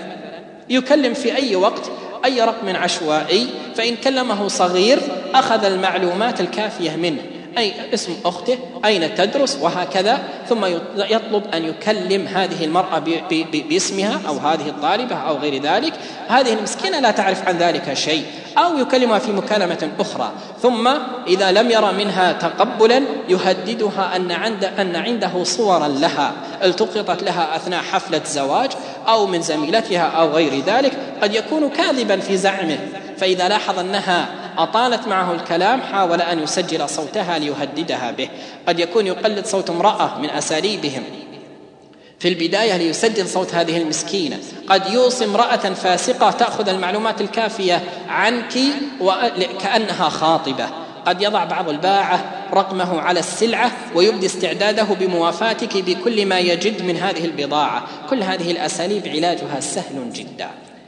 يكلم في أي وقت أي رقم عشوائي، فإن كلمه صغير أخذ المعلومات الكافية منه، أي اسم أخته، أين تدرس، وهكذا، ثم يطلب أن يكلم هذه المرأة باسمها أو هذه الطالبة أو غير ذلك. هذه المسكينة لا تعرف عن ذلك شيء، أو يكلمها في مكالمة أخرى، ثم إذا لم يرى منها تقبلا يهددها أن, عند أن عنده صورا لها التقطت لها أثناء حفلة زواج أو من زميلتها أو غير ذلك، قد يكون كاذبا في زعمه، فإذا لاحظ أنها أطالت معه الكلام حاول أن يسجل صوتها ليهددها به. قد يكون يقلد صوت امرأة من أساليبهم في البداية ليسجل صوت هذه المسكينة. قد يوصي امرأة فاسقة تأخذ المعلومات الكافية عنك وكأنها خاطبة. قد يضع بعض الباعة رقمه على السلعة ويبدي استعداده بموافاتك بكل ما يجد من هذه البضاعة. كل هذه الأساليب علاجها سهل جدا: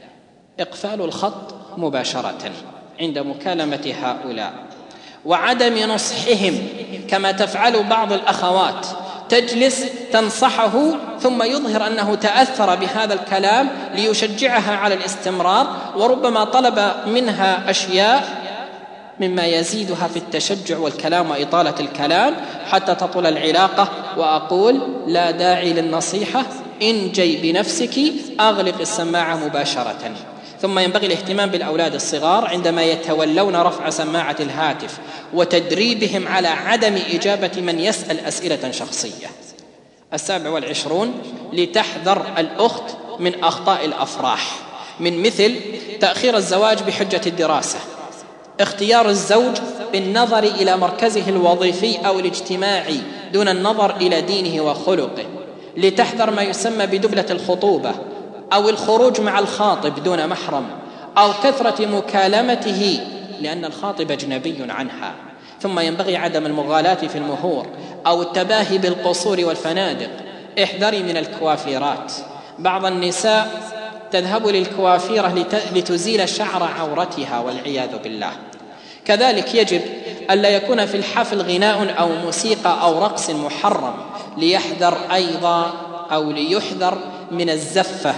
إقفال الخط مباشرة عند مكالمة هؤلاء، وعدم نصحهم كما تفعل بعض الأخوات، تجلس تنصحه ثم يظهر أنه تأثر بهذا الكلام ليشجعها على الاستمرار، وربما طلب منها أشياء مما يزيدها في التشجع والكلام وإطالة الكلام حتى تطول العلاقة. وأقول: لا داعي للنصيحة، انجي بنفسك، أغلق السماعة مباشرة. ثم ينبغي الاهتمام بالأولاد الصغار عندما يتولون رفع سماعة الهاتف وتدريبهم على عدم إجابة من يسأل أسئلة شخصية. السابع والعشرون لتحذر الأخت من أخطاء الأفراح، من مثل تأخير الزواج بحجة الدراسة، اختيار الزوج بالنظر إلى مركزه الوظيفي أو الاجتماعي دون النظر إلى دينه وخلقه، لتحذر ما يسمى بدبلة الخطوبة أو الخروج مع الخاطب دون محرم أو كثرة مكالمته لأن الخاطب أجنبي عنها. ثم ينبغي عدم المغالاة في المهور أو التباهي بالقصور والفنادق. احذري من الكوافيرات، بعض النساء تذهب للكوافيرة لتزيل شعر عورتها والعياذ بالله. كذلك يجب ألا يكون في الحفل غناء أو موسيقى أو رقص محرم، ليحذر أيضا أو ليحذر من الزفة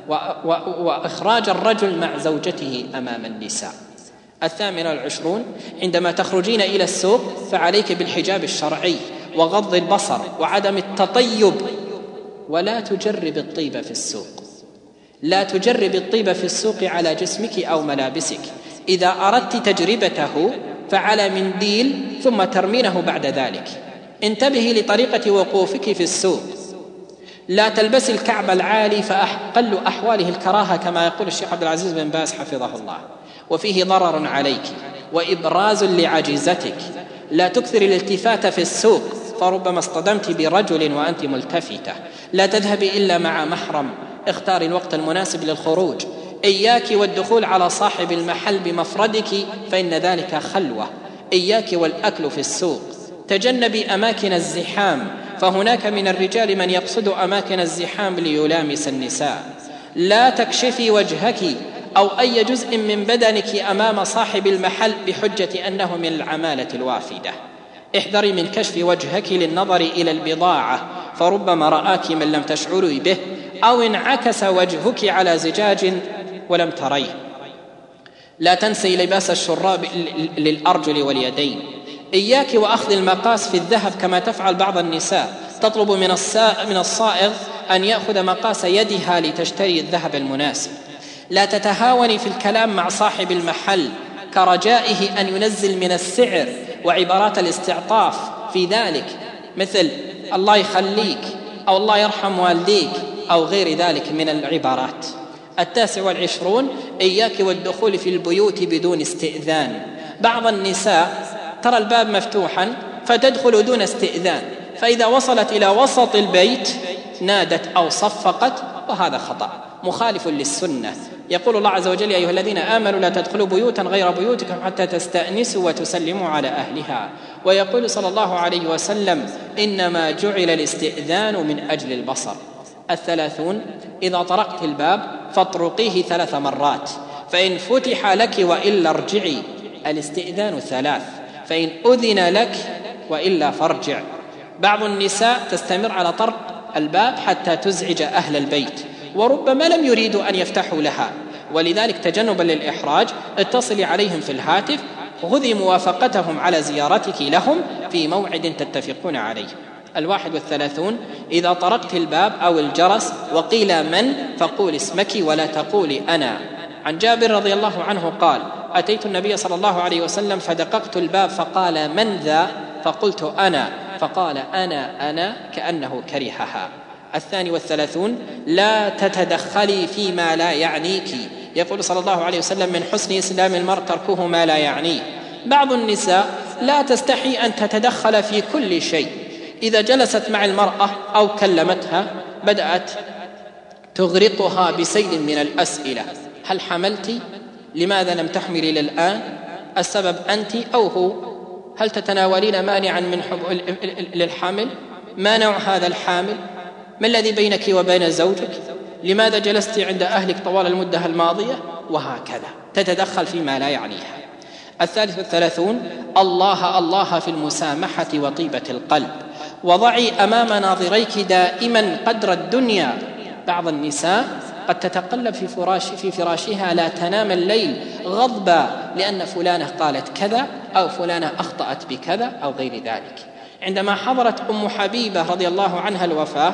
وإخراج الرجل مع زوجته أمام النساء. الثامن والعشرون عندما تخرجين إلى السوق فعليك بالحجاب الشرعي وغض البصر وعدم التطيب، ولا تجرب الطيب في السوق. لا تجرب الطيب في السوق على جسمك أو ملابسك. إذا أردت تجربته فعلى منديل ثم ترمينه بعد ذلك. انتبهي لطريقة وقوفك في السوق. لا تلبس الكعب العالي فأقل أحواله الكراهة كما يقول الشيخ عبد العزيز بن باز حفظه الله، وفيه ضرر عليك وإبراز لعجيزتك. لا تكثر الالتفات في السوق فربما اصطدمت برجل وأنت ملتفتة. لا تذهبي إلا مع محرم. اختاري الوقت المناسب للخروج. إياك والدخول على صاحب المحل بمفردك فإن ذلك خلوة. إياك والأكل في السوق. تجنبي أماكن الزحام فهناك من الرجال من يقصد أماكن الزحام ليلامس النساء. لا تكشفي وجهك أو أي جزء من بدنك أمام صاحب المحل بحجة أنه من العمالة الوافدة. احذري من كشف وجهك للنظر إلى البضاعة فربما رآك من لم تشعري به، أو انعكس وجهك على زجاج ولم تريه. لا تنسي لباس الشراب للأرجل واليدين. إياك وأخذ المقاس في الذهب كما تفعل بعض النساء، تطلب من من الصائغ أن يأخذ مقاس يدها لتشتري الذهب المناسب. لا تتهاوني في الكلام مع صاحب المحل كرجائه أن ينزل من السعر وعبارات الاستعطاف في ذلك، مثل الله يخليك أو الله يرحم والديك أو غير ذلك من العبارات. التاسع والعشرون إياك والدخول في البيوت بدون استئذان. بعض النساء ترى الباب مفتوحا فتدخل دون استئذان، فإذا وصلت إلى وسط البيت نادت أو صفقت، وهذا خطأ مخالف للسنة. يقول الله عز وجل: يا أيها الذين آمنوا لا تدخلوا بيوتا غير بيوتكم حتى تستأنسوا وتسلموا على أهلها. ويقول صلى الله عليه وسلم: إنما جعل الاستئذان من أجل البصر. الثلاثون: إذا طرقت الباب فاطرقيه ثلاث مرات، فإن فتح لك وإلا ارجعي. الاستئذان ثلاث، فإن أذن لك وإلا فارجع. بعض النساء تستمر على طرق الباب حتى تزعج أهل البيت وربما لم يريدوا أن يفتحوا لها، ولذلك تجنبا للإحراج اتصلي عليهم في الهاتف، خذي موافقتهم على زيارتك لهم في موعد تتفقون عليه. الواحد والثلاثون: إذا طرقت الباب أو الجرس وقيل من فقول اسمك ولا تقولي أنا. عن جابر رضي الله عنه قال: أتيت النبي صلى الله عليه وسلم فدققت الباب فقال: من ذا؟ فقلت: أنا. فقال: أنا أنا كأنه كرهها. الثاني والثلاثون: لا تتدخلي فيما لا يعنيك. يقول صلى الله عليه وسلم: من حسن إسلام المرء تركه ما لا يعنيه. بعض النساء لا تستحي أن تتدخل في كل شيء. إذا جلست مع المرأة أو كلمتها بدأت تغرقها بسيل من الأسئلة: هل حملت؟ لماذا لم تحملي للآن؟ السبب أنت أو هو؟ هل تتناولين مانعا من حب للحمل؟ ما نوع هذا الحامل؟ ما الذي بينك وبين زوجك؟ لماذا جلست عند أهلك طوال المدة الماضية؟ وهكذا تتدخل فيما لا يعنيها. الثالث والثلاثون: الله الله في المسامحة وطيبة القلب. وضعي أمام ناظريك دائما قدر الدنيا. بعض النساء قد تتقلب في فراش في فراشها لا تنام الليل غضبا لأن فلانة قالت كذا أو فلانة أخطأت بكذا أو غير ذلك. عندما حضرت أم حبيبة رضي الله عنها الوفاة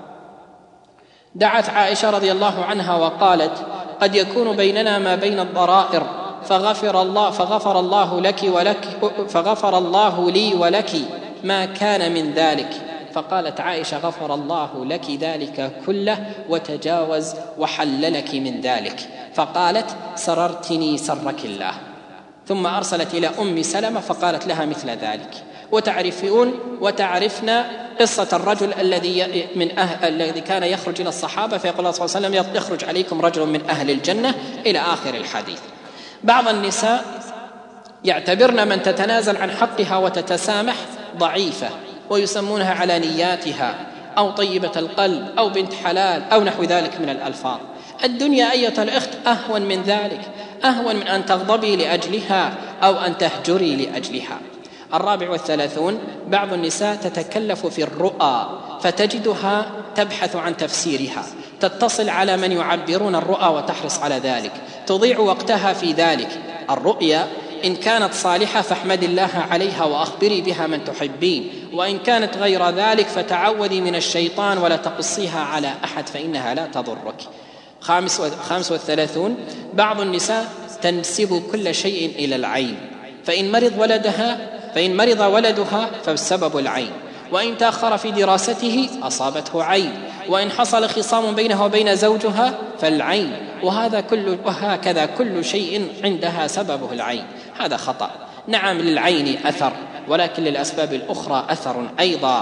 دعت عائشة رضي الله عنها وقالت: قد يكون بيننا ما بين الضرائر فغفر الله فغفر الله لك ولك فغفر الله لي ولك ما كان من ذلك. فقالت عائشة: غفر الله لك ذلك كله وتجاوز وحللك من ذلك. فقالت: سررتني سرك الله. ثم أرسلت إلى أم سلمة فقالت لها مثل ذلك. وتعرفون وتعرفنا قصة الرجل الذي من أهل الذي كان يخرج إلى الصحابة فيقول الله صلى الله عليه وسلم: يخرج عليكم رجل من أهل الجنة إلى آخر الحديث. بعض النساء يعتبرن من تتنازل عن حقها وتتسامح ضعيفة ويسمونها على نياتها أو طيبة القلب أو بنت حلال أو نحو ذلك من الألفاظ. الدنيا أية الأخت أهون من ذلك، أهون من أن تغضبي لأجلها أو أن تهجري لأجلها. الرابع والثلاثون: بعض النساء تتكلف في الرؤى فتجدها تبحث عن تفسيرها، تتصل على من يعبرون الرؤى وتحرص على ذلك، تضيع وقتها في ذلك. الرؤيا إن كانت صالحة فاحمد الله عليها وأخبري بها من تحبين، وإن كانت غير ذلك فتعوذي من الشيطان ولا تقصيها على أحد فإنها لا تضرك. خامس والثلاثون بعض النساء تنسب كل شيء إلى العين، فإن مرض ولدها فإن مرض ولدها فالسبب العين، وإن تأخر في دراسته أصابته عين، وإن حصل خصام بينها وبين زوجها فالعين، وهذا كل وهكذا كل شيء عندها سببه العين. هذا خطأ. نعم للعين أثر، ولكن للأسباب الأخرى أثر أيضا،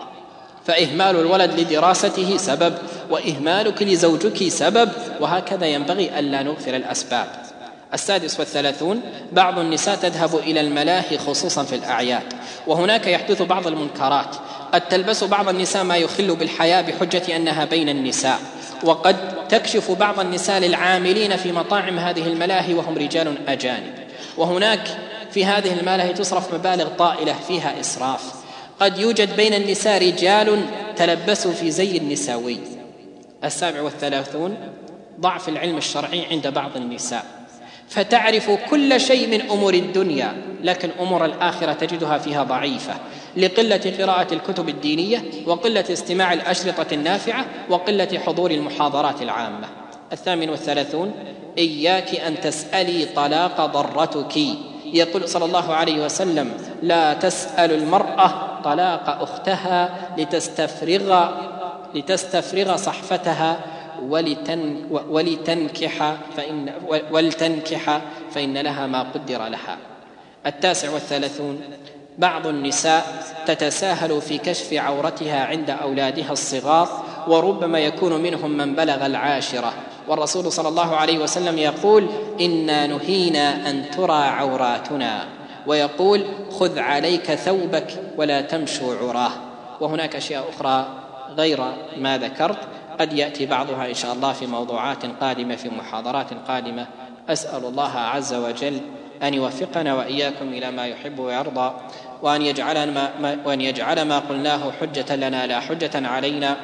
فإهمال الولد لدراسته سبب، وإهمالك لزوجك سبب، وهكذا ينبغي ألا نغفل الأسباب. السادس والثلاثون بعض النساء تذهب إلى الملاهي خصوصا في الأعياد، وهناك يحدث بعض المنكرات. قد تلبس بعض النساء ما يخل بالحياء بحجة أنها بين النساء، وقد تكشف بعض النساء للعاملين في مطاعم هذه الملاهي وهم رجال أجانب، وهناك في هذه الملاهي تصرف مبالغ طائلة فيها إسراف. قد يوجد بين النساء رجال تلبسوا في زي النساوي. السابع والثلاثون ضعف العلم الشرعي عند بعض النساء، فتعرف كل شيء من أمور الدنيا، لكن أمور الآخرة تجدها فيها ضعيفة لقلة قراءة الكتب الدينية، وقلة استماع الأشرطة النافعة، وقلة حضور المحاضرات العامة. الثامن والثلاثون إياك أن تسألي طلاق ضرتك. يقول صلى الله عليه وسلم: لا تسأل المرأة طلاق أختها لتستفرغ لتستفرغ صحفتها ولتن ولتنكح فإن ولتنكح فإن لها ما قدر لها. التاسع والثلاثون بعض النساء تتساهل في كشف عورتها عند أولادها الصغار، وربما يكون منهم من بلغ العاشرة، والرسول صلى الله عليه وسلم يقول: إنا نهينا أن ترى عوراتنا، ويقول: خذ عليك ثوبك ولا تمشوا عراه. وهناك أشياء أخرى غير ما ذكرت قد يأتي بعضها إن شاء الله في موضوعات قادمة، في محاضرات قادمة. أسأل الله عز وجل أن يوفقنا وإياكم إلى ما يحب ويرضى، وأن يجعل ما, وأن يجعل ما قلناه حجة لنا لا حجة علينا.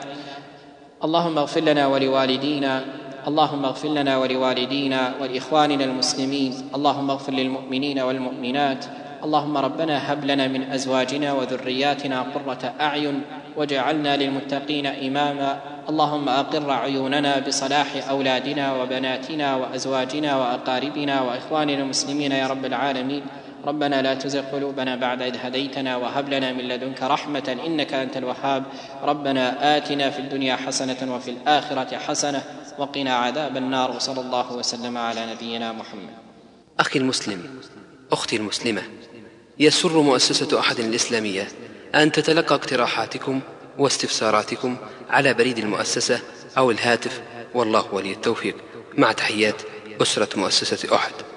اللهم اغفر لنا ولوالدينا اللهم اغفر لنا ولوالدينا ولإخواننا المسلمين. اللهم اغفر للمؤمنين والمؤمنات. اللهم ربنا هب لنا من أزواجنا وذرياتنا قرة أعين وجعلنا للمتقين إماما. اللهم أقر عيوننا بصلاح أولادنا وبناتنا وأزواجنا وأقاربنا وإخواننا المسلمين يا رب العالمين. ربنا لا تزغ قلوبنا بعد إذ هديتنا وهب لنا من لدنك رحمة إنك أنت الوهاب. ربنا آتنا في الدنيا حسنة وفي الآخرة حسنة وقنا عذاب النار. وصلى الله وسلم على نبينا محمد. أخي المسلم، أختي المسلمة، يسر مؤسسة أحد الإسلامية أن تتلقى اقتراحاتكم واستفساراتكم على بريد المؤسسة أو الهاتف، والله ولي التوفيق. مع تحيات أسرة مؤسسة أحد.